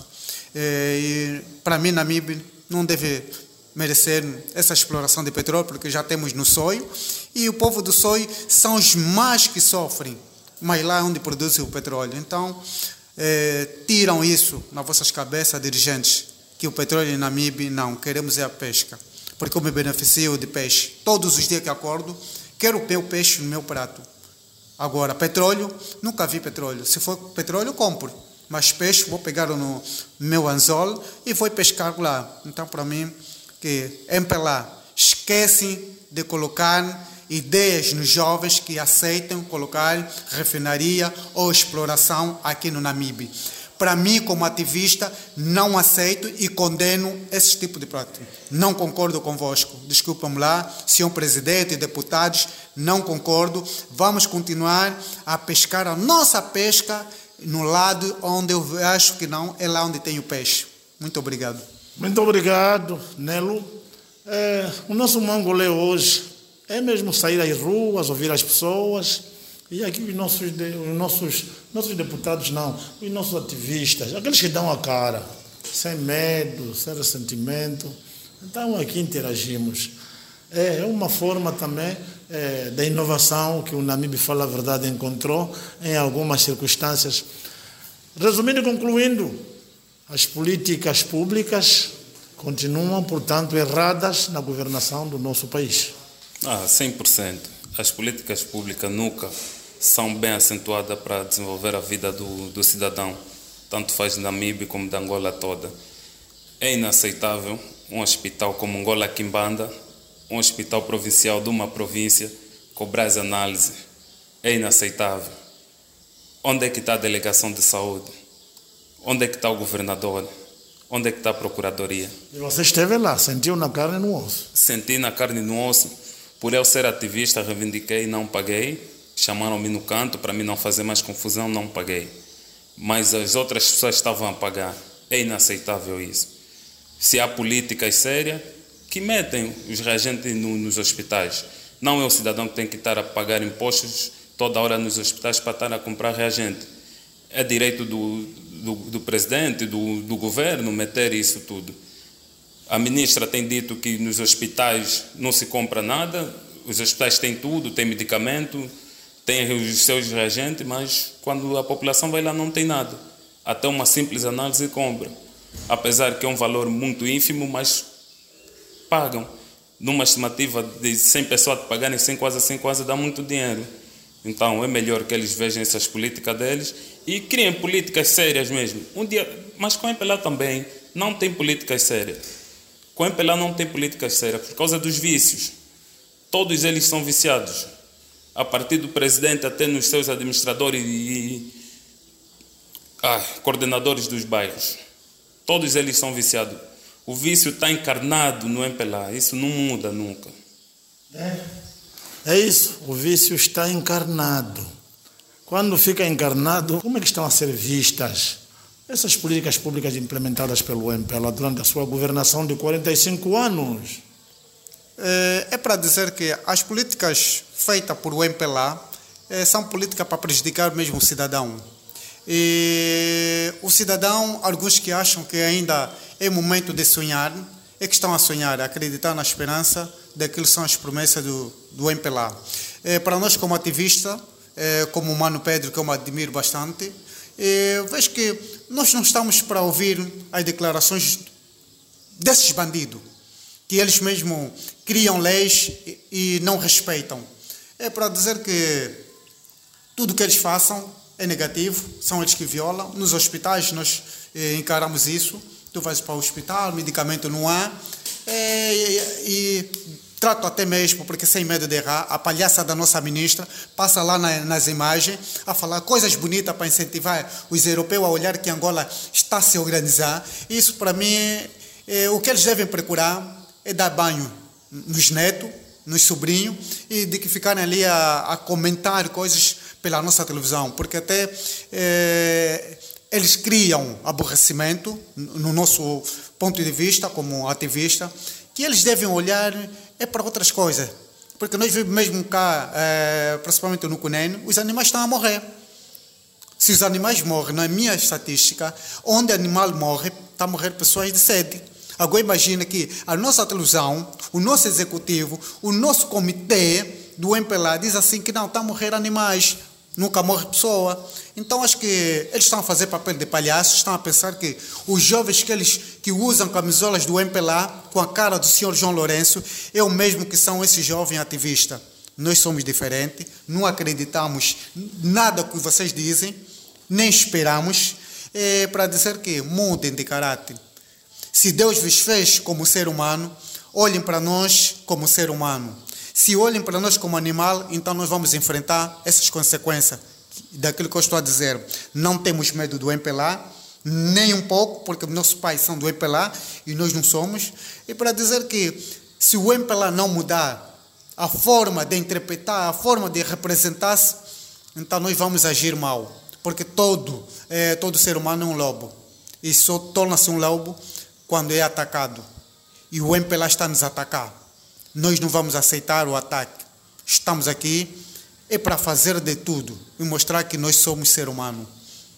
C: E para mim, Namibe não deve merecer essa exploração de petróleo, porque já temos no Soio, e o povo do Soio são os mais que sofrem, mas lá é onde produzem o petróleo. Então, tiram isso nas vossas cabeças, dirigentes, que o petróleo em Namibe, não, queremos a pesca, porque eu me beneficio de peixe. Todos os dias que acordo, quero o peixe no meu prato. Agora, petróleo, nunca vi petróleo. Se for petróleo, eu compro. Mas peixe, vou pegar no meu anzol e vou pescar lá. Então, para mim, que MPLA esquecem de colocar ideias nos jovens que aceitam colocar refinaria ou exploração aqui no Namibe. Para mim, como ativista, não aceito e condeno esse tipo de prática. Não concordo convosco. Desculpa-me lá, senhor presidente e deputados, não concordo. Vamos continuar a pescar a nossa pesca no lado onde eu acho que não é lá onde tem o peixe. Muito obrigado.
A: Muito obrigado, Nelo. O nosso mangolê hoje é mesmo sair às ruas, ouvir as pessoas. E aqui os nossos deputados não, os nossos ativistas, aqueles que dão a cara, sem medo, sem ressentimento. Então aqui interagimos. É uma forma também da inovação que o Namibe Fala a Verdade encontrou em algumas circunstâncias. Resumindo e concluindo, as políticas públicas continuam, portanto, erradas na governação do nosso país.
B: 100%. As políticas públicas nunca são bem acentuadas para desenvolver a vida do cidadão, tanto faz de Namibe como da Angola toda. É inaceitável um hospital como Angola Quimbanda, um hospital provincial de uma província, cobrar as análises. É inaceitável. Onde é que está a delegação de saúde? Onde é que está o governador? Onde é que está a procuradoria?
A: E você esteve lá, sentiu na carne e no osso?
B: Senti na carne e no osso. Por eu ser ativista, reivindiquei e não paguei. Chamaram-me no canto para mim não fazer mais confusão, não paguei. Mas as outras pessoas estavam a pagar. É inaceitável isso. Se há políticas sérias, que metem os reagentes nos hospitais. Não é o cidadão que tem que estar a pagar impostos toda hora nos hospitais para estar a comprar reagente. É direito do presidente, do governo, meter isso tudo. A ministra tem dito que nos hospitais não se compra nada, os hospitais têm tudo, têm medicamento, têm os seus reagentes, mas quando a população vai lá não tem nada. Até uma simples análise compra. Apesar que é um valor muito ínfimo, mas pagam. Numa estimativa de 100 pessoas pagarem 100 quase dá muito dinheiro. Então é melhor que eles vejam essas políticas deles e criem políticas sérias mesmo. Mas com o MPLA também não tem políticas sérias. Com o MPLA não tem políticas sérias por causa dos vícios. Todos eles são viciados. A partir do presidente até nos seus administradores e coordenadores dos bairros. Todos eles são viciados. O vício está encarnado no MPLA. Isso não muda nunca.
A: É isso. O vício está encarnado. Quando fica encarnado, como é que estão a ser vistas essas políticas públicas implementadas pelo MPLA durante a sua governação de 45 anos?
C: É para dizer que as políticas feitas por o MPLA são políticas para prejudicar mesmo o cidadão. E o cidadão, alguns que acham que ainda é momento de sonhar, é que estão a sonhar, a acreditar na esperança daquilo que são as promessas do MPLA. Para nós como ativista, como o Mano Pedro, que eu me admiro bastante, vejo que nós não estamos para ouvir as declarações desses bandidos, que eles mesmos criam leis e não respeitam. É para dizer que tudo que eles façam é negativo, são eles que violam. Nos hospitais nós encaramos isso. Tu vais para o hospital, medicamento não há, e trato até mesmo, porque sem medo de errar, a palhaça da nossa ministra passa lá nas imagens a falar coisas bonitas para incentivar os europeus a olhar que Angola está a se organizar. Isso, para mim, o que eles devem procurar é dar banho nos netos, nos sobrinhos, e de que ficarem ali a comentar coisas pela nossa televisão, porque até eles criam aborrecimento no nosso ponto de vista como ativista, que eles devem olhar para outras coisas, porque nós vemos mesmo cá, principalmente no Cunene, os animais estão a morrer. Se os animais morrem, na minha estatística, onde animal morre, está a morrer pessoas de sede. Agora imagina que a nossa televisão, o nosso executivo, o nosso comitê do MPLA diz assim que não, está a morrer animais, nunca morre pessoa. Então acho que eles estão a fazer papel de palhaço, estão a pensar que os jovens que usam camisolas do MPLA com a cara do senhor João Lourenço é o mesmo que são esses jovens ativistas. Nós somos diferentes, não acreditamos nada que vocês dizem, nem esperamos, para dizer que mudem de caráter. Se Deus vos fez como ser humano, olhem para nós como ser humano. Se olhem para nós como animal, então nós vamos enfrentar essas consequências daquilo que eu estou a dizer. Não temos medo do MPLA, nem um pouco, porque nossos pais são do MPLA e nós não somos. E para dizer que se o MPLA não mudar a forma de interpretar, a forma de representar-se, então nós vamos agir mal. Porque todo ser humano é um lobo. E só torna-se um lobo quando é atacado. E o MPLA está a nos atacar. Nós não vamos aceitar o ataque. Estamos aqui para fazer de tudo e mostrar que nós somos ser humano.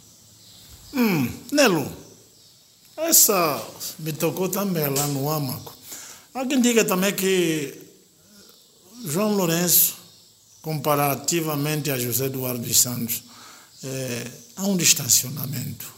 A: Nelo, essa me tocou também lá no âmago. Há quem diga também que João Lourenço, comparativamente a José Eduardo dos Santos, há um distanciamento.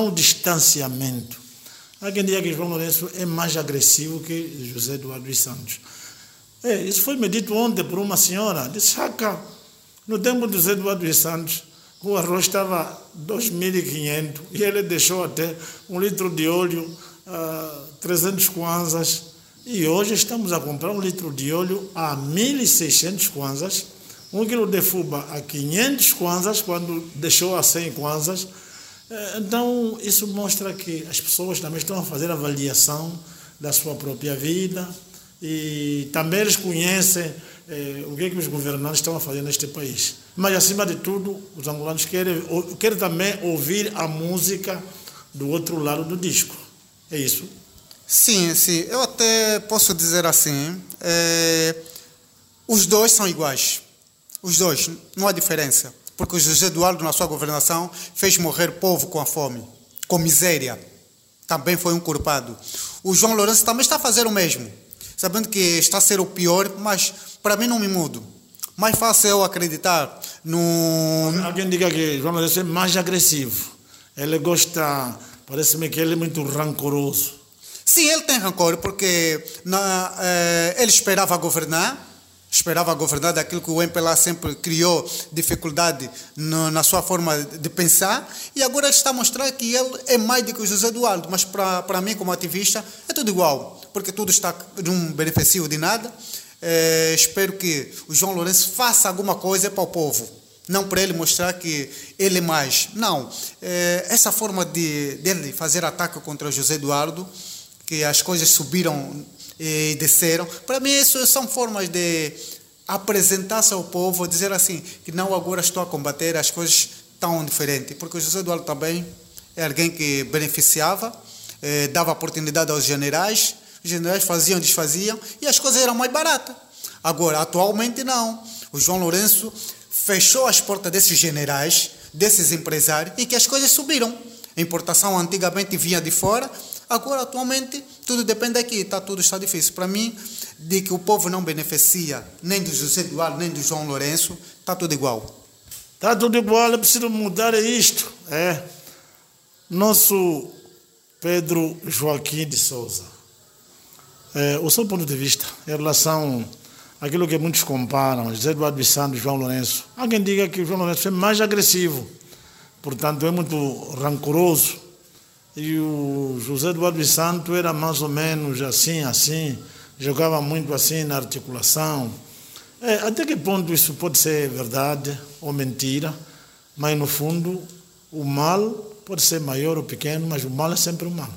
A: Há quem diga que João Lourenço é mais agressivo que José Eduardo dos Santos. Isso foi me dito ontem por uma senhora. Disse, Chaca, no tempo de José Eduardo dos Santos, o arroz estava 2.500 e ele deixou até 1 litro de óleo, 300 kwanzas. E hoje estamos a comprar 1 litro de óleo a 1.600 kwanzas, 1 quilo de fuba a 500 kwanzas, quando deixou a 100 kwanzas. Então, isso mostra que as pessoas também estão a fazer avaliação da sua própria vida e também eles conhecem o que os governantes estão a fazer neste país. Mas, acima de tudo, os angolanos querem também ouvir a música do outro lado do disco. É isso?
C: Sim. Eu até posso dizer assim, os dois são iguais. Os dois, não há diferença. Porque o José Eduardo, na sua governação, fez morrer povo com a fome, com miséria. Também foi um culpado. O João Lourenço também está a fazer o mesmo, sabendo que está a ser o pior, mas para mim não me mudo. Mais fácil eu acreditar no...
A: Alguém diga que João Lourenço é mais agressivo. Ele gosta, parece-me que ele é muito rancoroso.
C: Sim, ele tem rancor, porque ele esperava governar daquilo que o MPLA sempre criou dificuldade na sua forma de pensar, e agora ele está a mostrar que ele é mais do que o José Eduardo, mas para mim como ativista é tudo igual, porque tudo está num benefício de nada. Espero que o João Lourenço faça alguma coisa para o povo, não para ele mostrar que ele é mais. Não, essa forma dele fazer ataque contra o José Eduardo, que as coisas subiram e desceram, para mim isso são formas de apresentar-se ao povo, dizer assim, que não, agora estou a combater, as coisas estão diferentes, porque o José Eduardo também é alguém que beneficiava, dava oportunidade aos generais, os generais faziam, desfaziam, e as coisas eram mais baratas. Agora, atualmente não, o João Lourenço fechou as portas desses generais, desses empresários, e que as coisas subiram. A importação antigamente vinha de fora, agora, atualmente, tudo depende daqui, tudo está difícil. Para mim, de que o povo não beneficia nem do José Eduardo, nem do João Lourenço, está tudo igual.
A: Está tudo igual, é preciso mudar isto. Nosso Pedro Joaquim de Souza, o seu ponto de vista em relação àquilo que muitos comparam, José Eduardo dos Santos e João Lourenço. Há quem diga que o João Lourenço é mais agressivo, portanto é muito rancoroso, e o José Eduardo dos Santos era mais ou menos assim, jogava muito assim na articulação. Até que ponto isso pode ser verdade ou mentira, mas no fundo o mal pode ser maior ou pequeno, mas o mal é sempre o mal.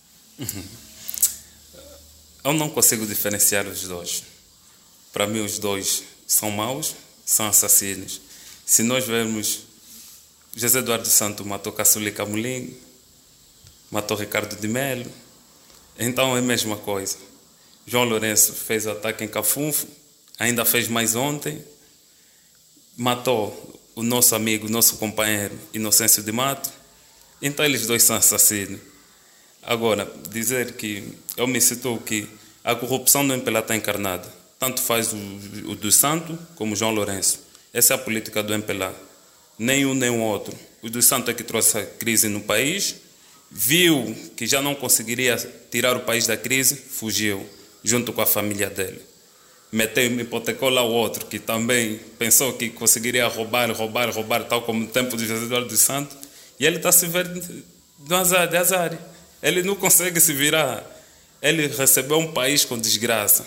B: Eu não consigo diferenciar os dois. Para mim os dois são maus, são assassinos. Se nós vermos, José Eduardo dos Santos matou Caçuli Camolim, matou Ricardo de Melo, então é a mesma coisa. João Lourenço fez o ataque em Cafunfo, ainda fez mais ontem, matou o nosso amigo, nosso companheiro Inocêncio de Mato, então eles dois são assassinos. Agora, dizer que, eu me cito que a corrupção no MPLA está encarnada, tanto faz o dos Santos como o João Lourenço. Essa é a política do MPLA, nem um nem o outro. O dos Santos é que trouxe a crise no país, viu que já não conseguiria tirar o país da crise, fugiu, junto com a família dele. Hipotecou lá o outro, que também pensou que conseguiria roubar, tal como no tempo de José Eduardo dos Santos, e ele está se vendo de azar. Ele não consegue se virar. Ele recebeu um país com desgraça.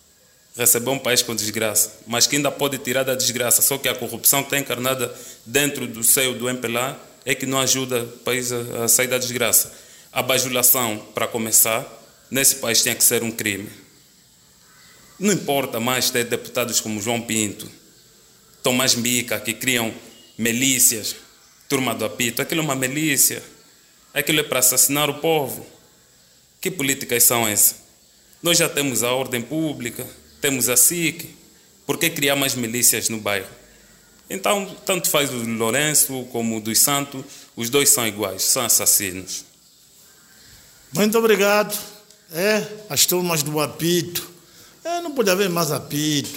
B: Mas que ainda pode tirar da desgraça. Só que a corrupção que está encarnada dentro do seio do MPLA é que não ajuda o país a sair da desgraça. A bajulação, para começar, nesse país tinha que ser um crime. Não importa mais ter deputados como João Pinto, Tomás Mbica, que criam milícias, turma do apito. Aquilo é uma milícia. Aquilo é para assassinar o povo. Que políticas são essas? Nós já temos a ordem pública, temos a SIC. Por que criar mais milícias no bairro? Então, tanto faz o Lourenço como o dos Santos, os dois são iguais, são assassinos.
A: Muito obrigado. As turmas do apito. Não pode haver mais apito.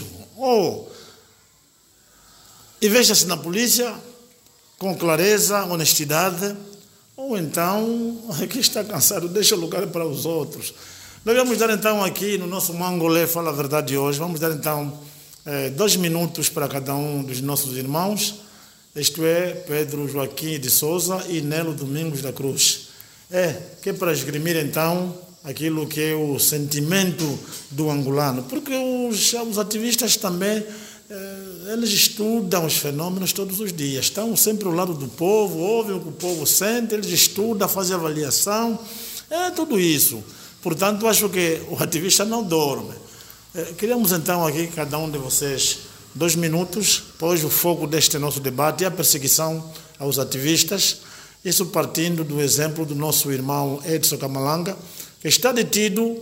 A: Investe-se na polícia com clareza, honestidade, ou então, quem está cansado, deixa o lugar para os outros. Nós vamos dar então aqui no nosso Mangolé Fala a Verdade de hoje, vamos dar então 2 minutos para cada um dos nossos irmãos, isto é, Pedro Joaquim de Souza e Nelo Domingos da Cruz. Que é para esgrimir então aquilo que é o sentimento do angolano, porque os ativistas também, eles estudam os fenômenos todos os dias, estão sempre ao lado do povo, ouvem o que o povo sente, eles estudam, fazem avaliação, tudo isso. Portanto, acho que o ativista não dorme. Queríamos então aqui, cada um de vocês, 2 minutos, pois o foco deste nosso debate é a perseguição aos ativistas, isso partindo do exemplo do nosso irmão Edson Camalanga, que está detido,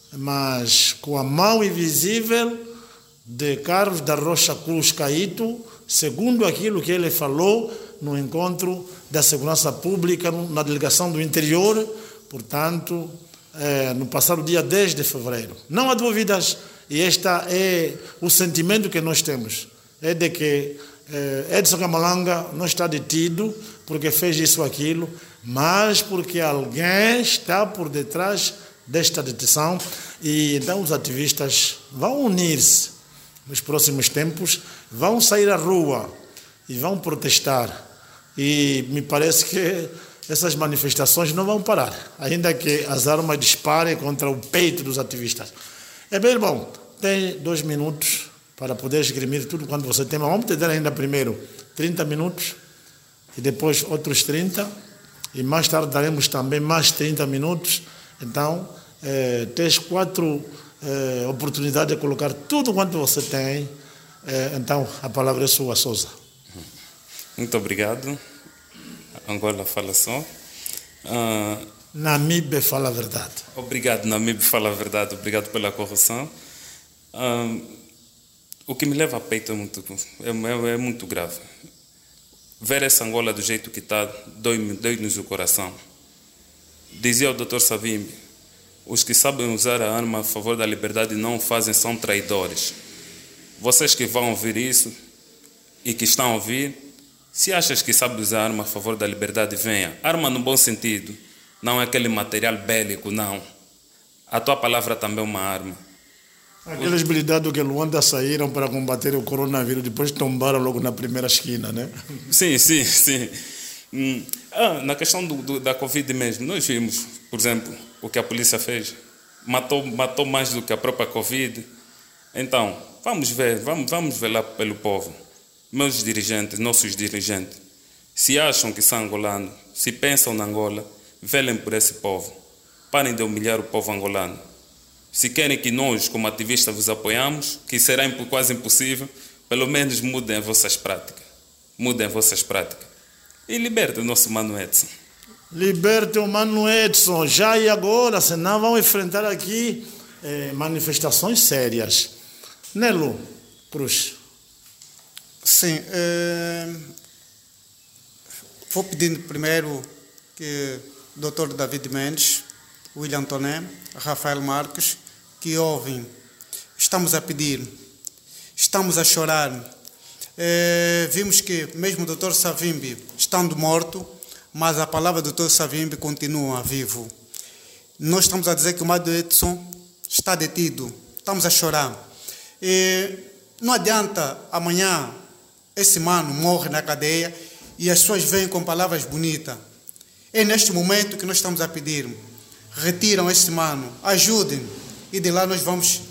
A: mas com a mão invisível de Carlos da Rocha Cruz Caíto, segundo aquilo que ele falou no encontro da Segurança Pública na Delegação do Interior, portanto, no passado dia 10 de fevereiro. Não há dúvidas, e este é o sentimento que nós temos, é de que Edson Camalanga não está detido porque fez isso ou aquilo, mas porque alguém está por detrás desta detenção, e então os ativistas vão unir-se nos próximos tempos, vão sair à rua e vão protestar, e me parece que essas manifestações não vão parar, ainda que as armas disparem contra o peito dos ativistas. Bem, bom, tem 2 minutos para poder esgrimir tudo quanto você tem, mas vamos te dar ainda primeiro 30 minutos, e depois outros 30, e mais tarde daremos também mais 30 minutos. Então, tens 4 oportunidades de colocar tudo quanto você tem. Então, a palavra é sua, Souza.
B: Muito obrigado. Angola fala só.
A: Namibe fala a verdade.
B: Obrigado, Namibe fala a verdade. Obrigado pela correção. O que me leva a peito é muito grave. Ver essa Angola do jeito que está, dói-nos o coração. Dizia o Dr. Savimbi, os que sabem usar a arma a favor da liberdade e não o fazem são traidores. Vocês que vão ouvir isso e que estão a ouvir, Se achas que sabe usar arma a favor da liberdade, venha. Arma no bom sentido, não é aquele material bélico, não. A tua palavra também é uma arma.
A: Aqueles blindados que Luanda saíram para combater o coronavírus, depois tombaram logo na primeira esquina, né?
B: Sim. Na questão da Covid mesmo, nós vimos, por exemplo, o que a polícia fez. Matou mais do que a própria Covid. Então, vamos ver lá pelo povo. Meus dirigentes, nossos dirigentes, se acham que são angolanos, se pensam na Angola, velem por esse povo. Parem de humilhar o povo angolano. Se querem que nós, como ativistas, vos apoiamos, que será quase impossível, pelo menos mudem as vossas práticas. E libertem o nosso Mano Edson.
A: Liberte o Mano Edson, já e agora, senão vão enfrentar aqui manifestações sérias. Nelo Cruz.
C: Sim, vou pedindo primeiro que o Dr. David Mendes, William Toné, Rafael Marques, que ouvem, estamos a pedir, estamos a chorar. Vimos que mesmo o Dr. Savimbi, estando morto, mas a palavra do Dr. Savimbi continua vivo. Nós estamos a dizer que o Mano Edson está detido, estamos a chorar. Não adianta amanhã esse mano morre na cadeia e as pessoas vêm com palavras bonitas. É neste momento que nós estamos a pedir, retiram esse mano, ajudem, e de lá nós vamos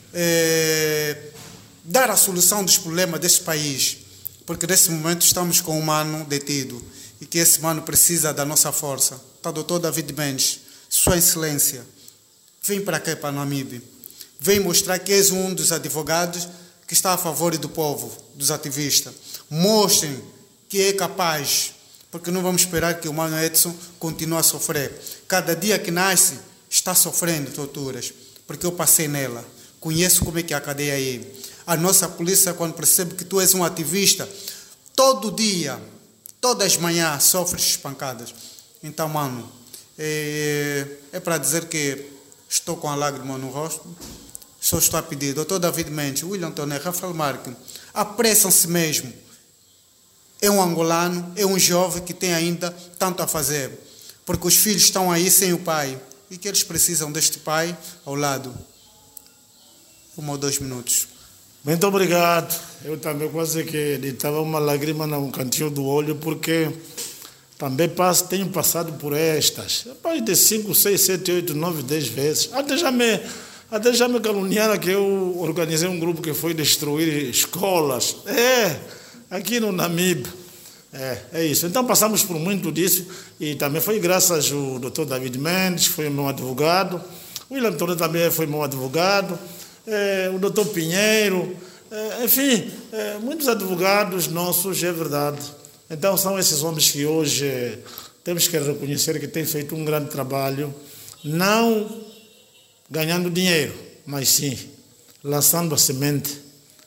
C: dar a solução dos problemas desse país, porque nesse momento estamos com um mano detido e que esse mano precisa da nossa força. Está o Dr. David Mendes, Sua Excelência, vem para cá, para Namibe, vem mostrar que és um dos advogados que está a favor do povo, dos ativistas. Mostrem que é capaz, porque não vamos esperar que o Mano Edson continue a sofrer. Cada dia que nasce, está sofrendo torturas, porque eu passei nela. Conheço como é que é a cadeia aí. A nossa polícia, quando percebe que tu és um ativista, todo dia, todas as manhãs, sofres espancadas. Então, mano, é para dizer que estou com a lágrima no rosto. Só estou a pedir, Dr. David Mendes, William Toné, Rafael Marques, apressam-se mesmo. É um angolano, é um jovem que tem ainda tanto a fazer, porque os filhos estão aí sem o pai e que eles precisam deste pai ao lado. 1 ou 2 minutos.
A: Muito obrigado. Eu também quase que estava uma lágrima no cantinho do olho, porque também tenho passado por estas. Mais de 5, 6, 7, 8, 9, 10 vezes. Até já me caluniaram que eu organizei um grupo que foi destruir escolas. Aqui no Namibe. É isso. Então passamos por muito disso e também foi graças ao Dr. David Mendes, foi meu advogado. O William Toné também foi meu advogado. O Dr. Pinheiro. Enfim, muitos advogados nossos, é verdade. Então são esses homens que hoje temos que reconhecer que têm feito um grande trabalho, não ganhando dinheiro, mas sim lançando a semente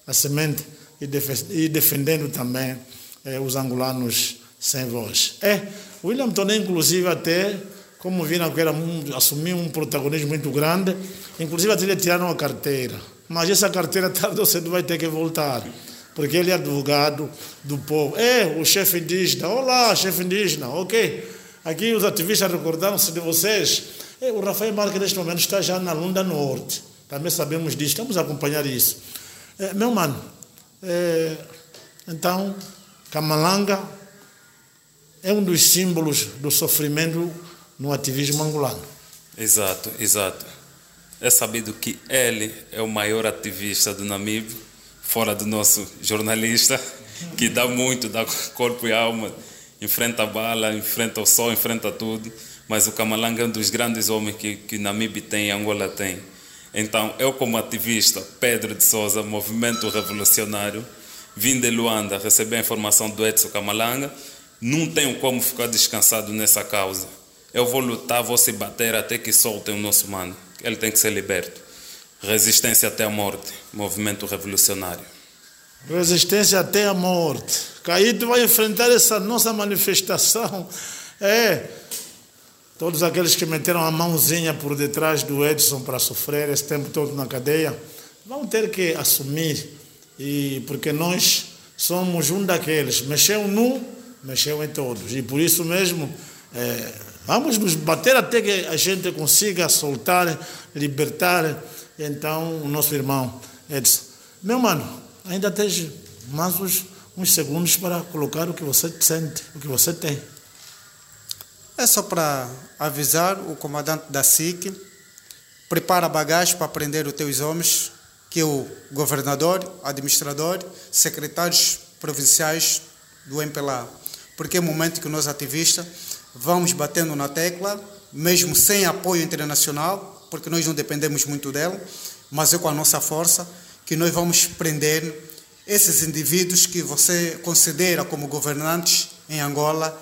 A: e defendendo também os angolanos sem voz. William Toné, inclusive, até, como viram que assumiu um protagonismo muito grande, inclusive até lhe tiraram a carteira. Mas essa carteira, tarde ou cedo, vai ter que voltar, porque ele é advogado do povo. O chefe indígena, olá, chefe indígena, ok. Aqui os ativistas recordaram-se de vocês. O Rafael Marques, neste momento, está já na Lunda Norte. Também sabemos disso, estamos a acompanhar isso. Meu mano, então, Kamalanga é um dos símbolos do sofrimento no ativismo angolano.
B: Exato. É sabido que ele é o maior ativista do Namibe, fora do nosso jornalista, que dá muito, dá corpo e alma, enfrenta a bala, enfrenta o sol, enfrenta tudo. Mas o Kamalanga é um dos grandes homens que Namibe tem, Angola tem. Então, eu como ativista, Pedro de Sousa, Movimento Revolucionário, vim de Luanda receber a informação do Edson Kamalanga, não tenho como ficar descansado nessa causa. Eu vou lutar, vou se bater até que soltem o nosso mano. Ele tem que ser liberto. Resistência até a morte, Movimento Revolucionário.
A: Resistência até a morte. Caído vai enfrentar essa nossa manifestação. Todos aqueles que meteram a mãozinha por detrás do Edson para sofrer esse tempo todo na cadeia, vão ter que assumir, porque nós somos um daqueles. Mexeu num, mexeu em todos. E por isso mesmo, vamos nos bater até que a gente consiga soltar, libertar, então, o nosso irmão Edson. Meu mano, ainda tens mais uns segundos para colocar o que você sente, o que você tem.
C: É só para avisar o comandante da SIC, prepara a bagagem para prender os teus homens, que é o governador, administrador, secretários provinciais do MPLA. Porque é o momento que nós ativistas vamos batendo na tecla, mesmo sem apoio internacional, porque nós não dependemos muito dela, mas é com a nossa força que nós vamos prender esses indivíduos que você considera como governantes em Angola,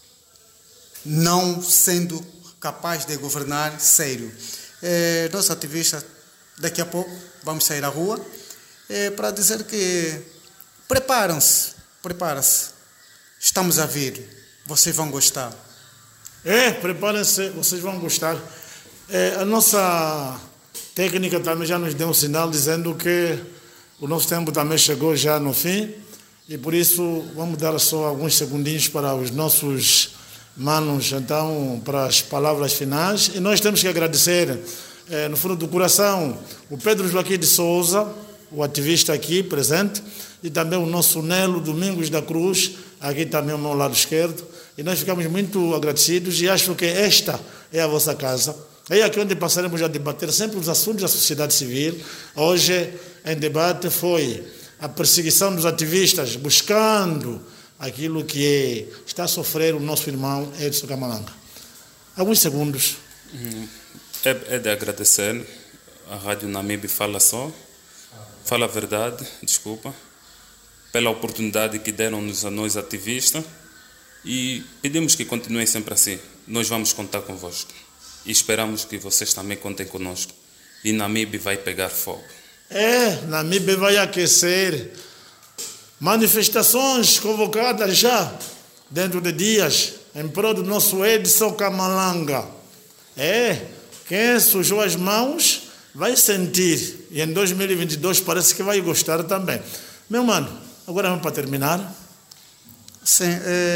C: não sendo capaz de governar sério. Nós ativistas, daqui a pouco, vamos sair à rua para dizer que preparam-se, estamos a vir, vocês vão gostar.
A: Preparem-se, vocês vão gostar. A nossa técnica também já nos deu um sinal dizendo que o nosso tempo também chegou já no fim e por isso vamos dar só alguns segundinhos para os nossos manos, então, para as palavras finais. E nós temos que agradecer, no fundo do coração, o Pedro Joaquim de Souza, o ativista aqui presente, e também o nosso Nelo Domingos da Cruz, aqui também ao meu lado esquerdo. E nós ficamos muito agradecidos e acho que esta é a vossa casa. É aqui onde passaremos a debater sempre os assuntos da sociedade civil. Hoje, em debate, foi a perseguição dos ativistas, buscando aquilo que está a sofrer o nosso irmão Edson Camalanga. Alguns segundos.
B: É de agradecer. A Rádio Namibe fala a verdade, desculpa, pela oportunidade que deram-nos a nós ativistas e pedimos que continuem sempre assim. Nós vamos contar convosco e esperamos que vocês também contem conosco. E Namibe vai pegar fogo.
A: Namibe vai aquecer. Manifestações convocadas já dentro de dias em prol do nosso Edson Camalanga. Quem sujou as mãos vai sentir. E em 2022 parece que vai gostar também. Meu mano, agora vamos para terminar.
C: Sim,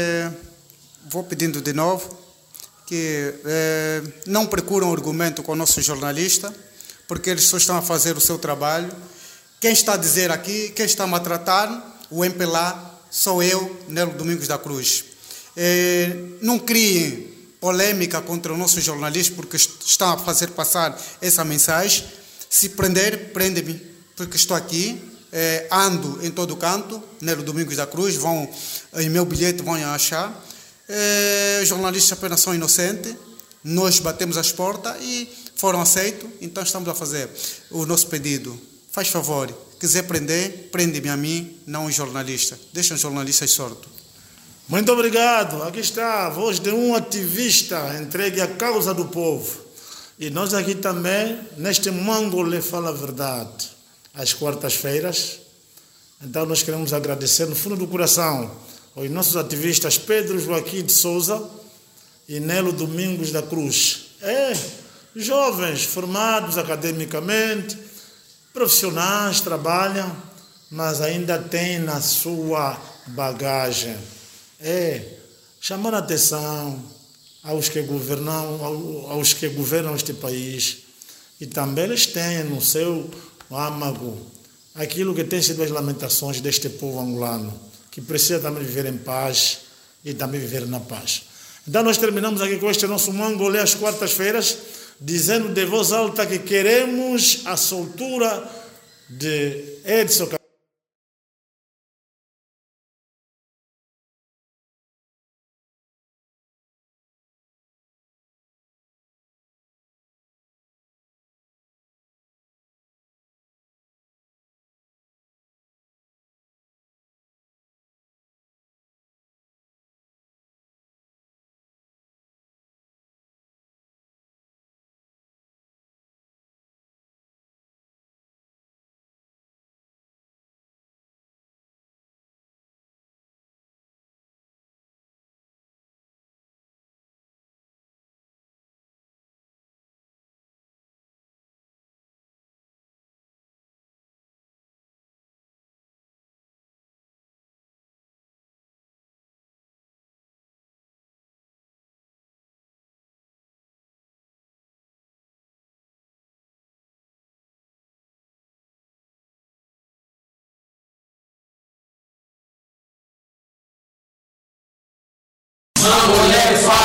C: vou pedindo de novo que não procuram argumento com o nosso jornalista, porque eles só estão a fazer o seu trabalho. Quem está a dizer aqui, quem está a maltratar o MPLA, sou eu, Nelo Domingos da Cruz. Não criem polêmica contra o nosso jornalista porque estão a fazer passar essa mensagem. Se prender, prende-me, porque estou aqui, ando em todo canto, Nelo Domingos da Cruz, em meu bilhete vão achar. Os jornalistas apenas são inocentes, nós batemos as portas e foram aceitos, então estamos a fazer o nosso pedido. Faz favor, quiser prender, prende-me a mim, não os jornalistas. Deixa os jornalistas sordos.
A: Muito obrigado. Aqui está a voz de um ativista entregue à causa do povo. E nós aqui também, neste Mangolê Fala a Verdade, às quartas-feiras. Então nós queremos agradecer no fundo do coração aos nossos ativistas Pedro Joaquim de Souza e Nelo Domingos da Cruz. Jovens formados academicamente, profissionais, trabalham, mas ainda têm na sua bagagem. Chamar a atenção aos que governam este país. E também eles têm no seu âmago aquilo que tem sido as lamentações deste povo angolano, que precisa também viver em paz e também viver na paz. Então nós terminamos aqui com este nosso Mangolê às quartas-feiras, dizendo de voz alta que queremos a soltura de Edson
E: Sangoleiro fala.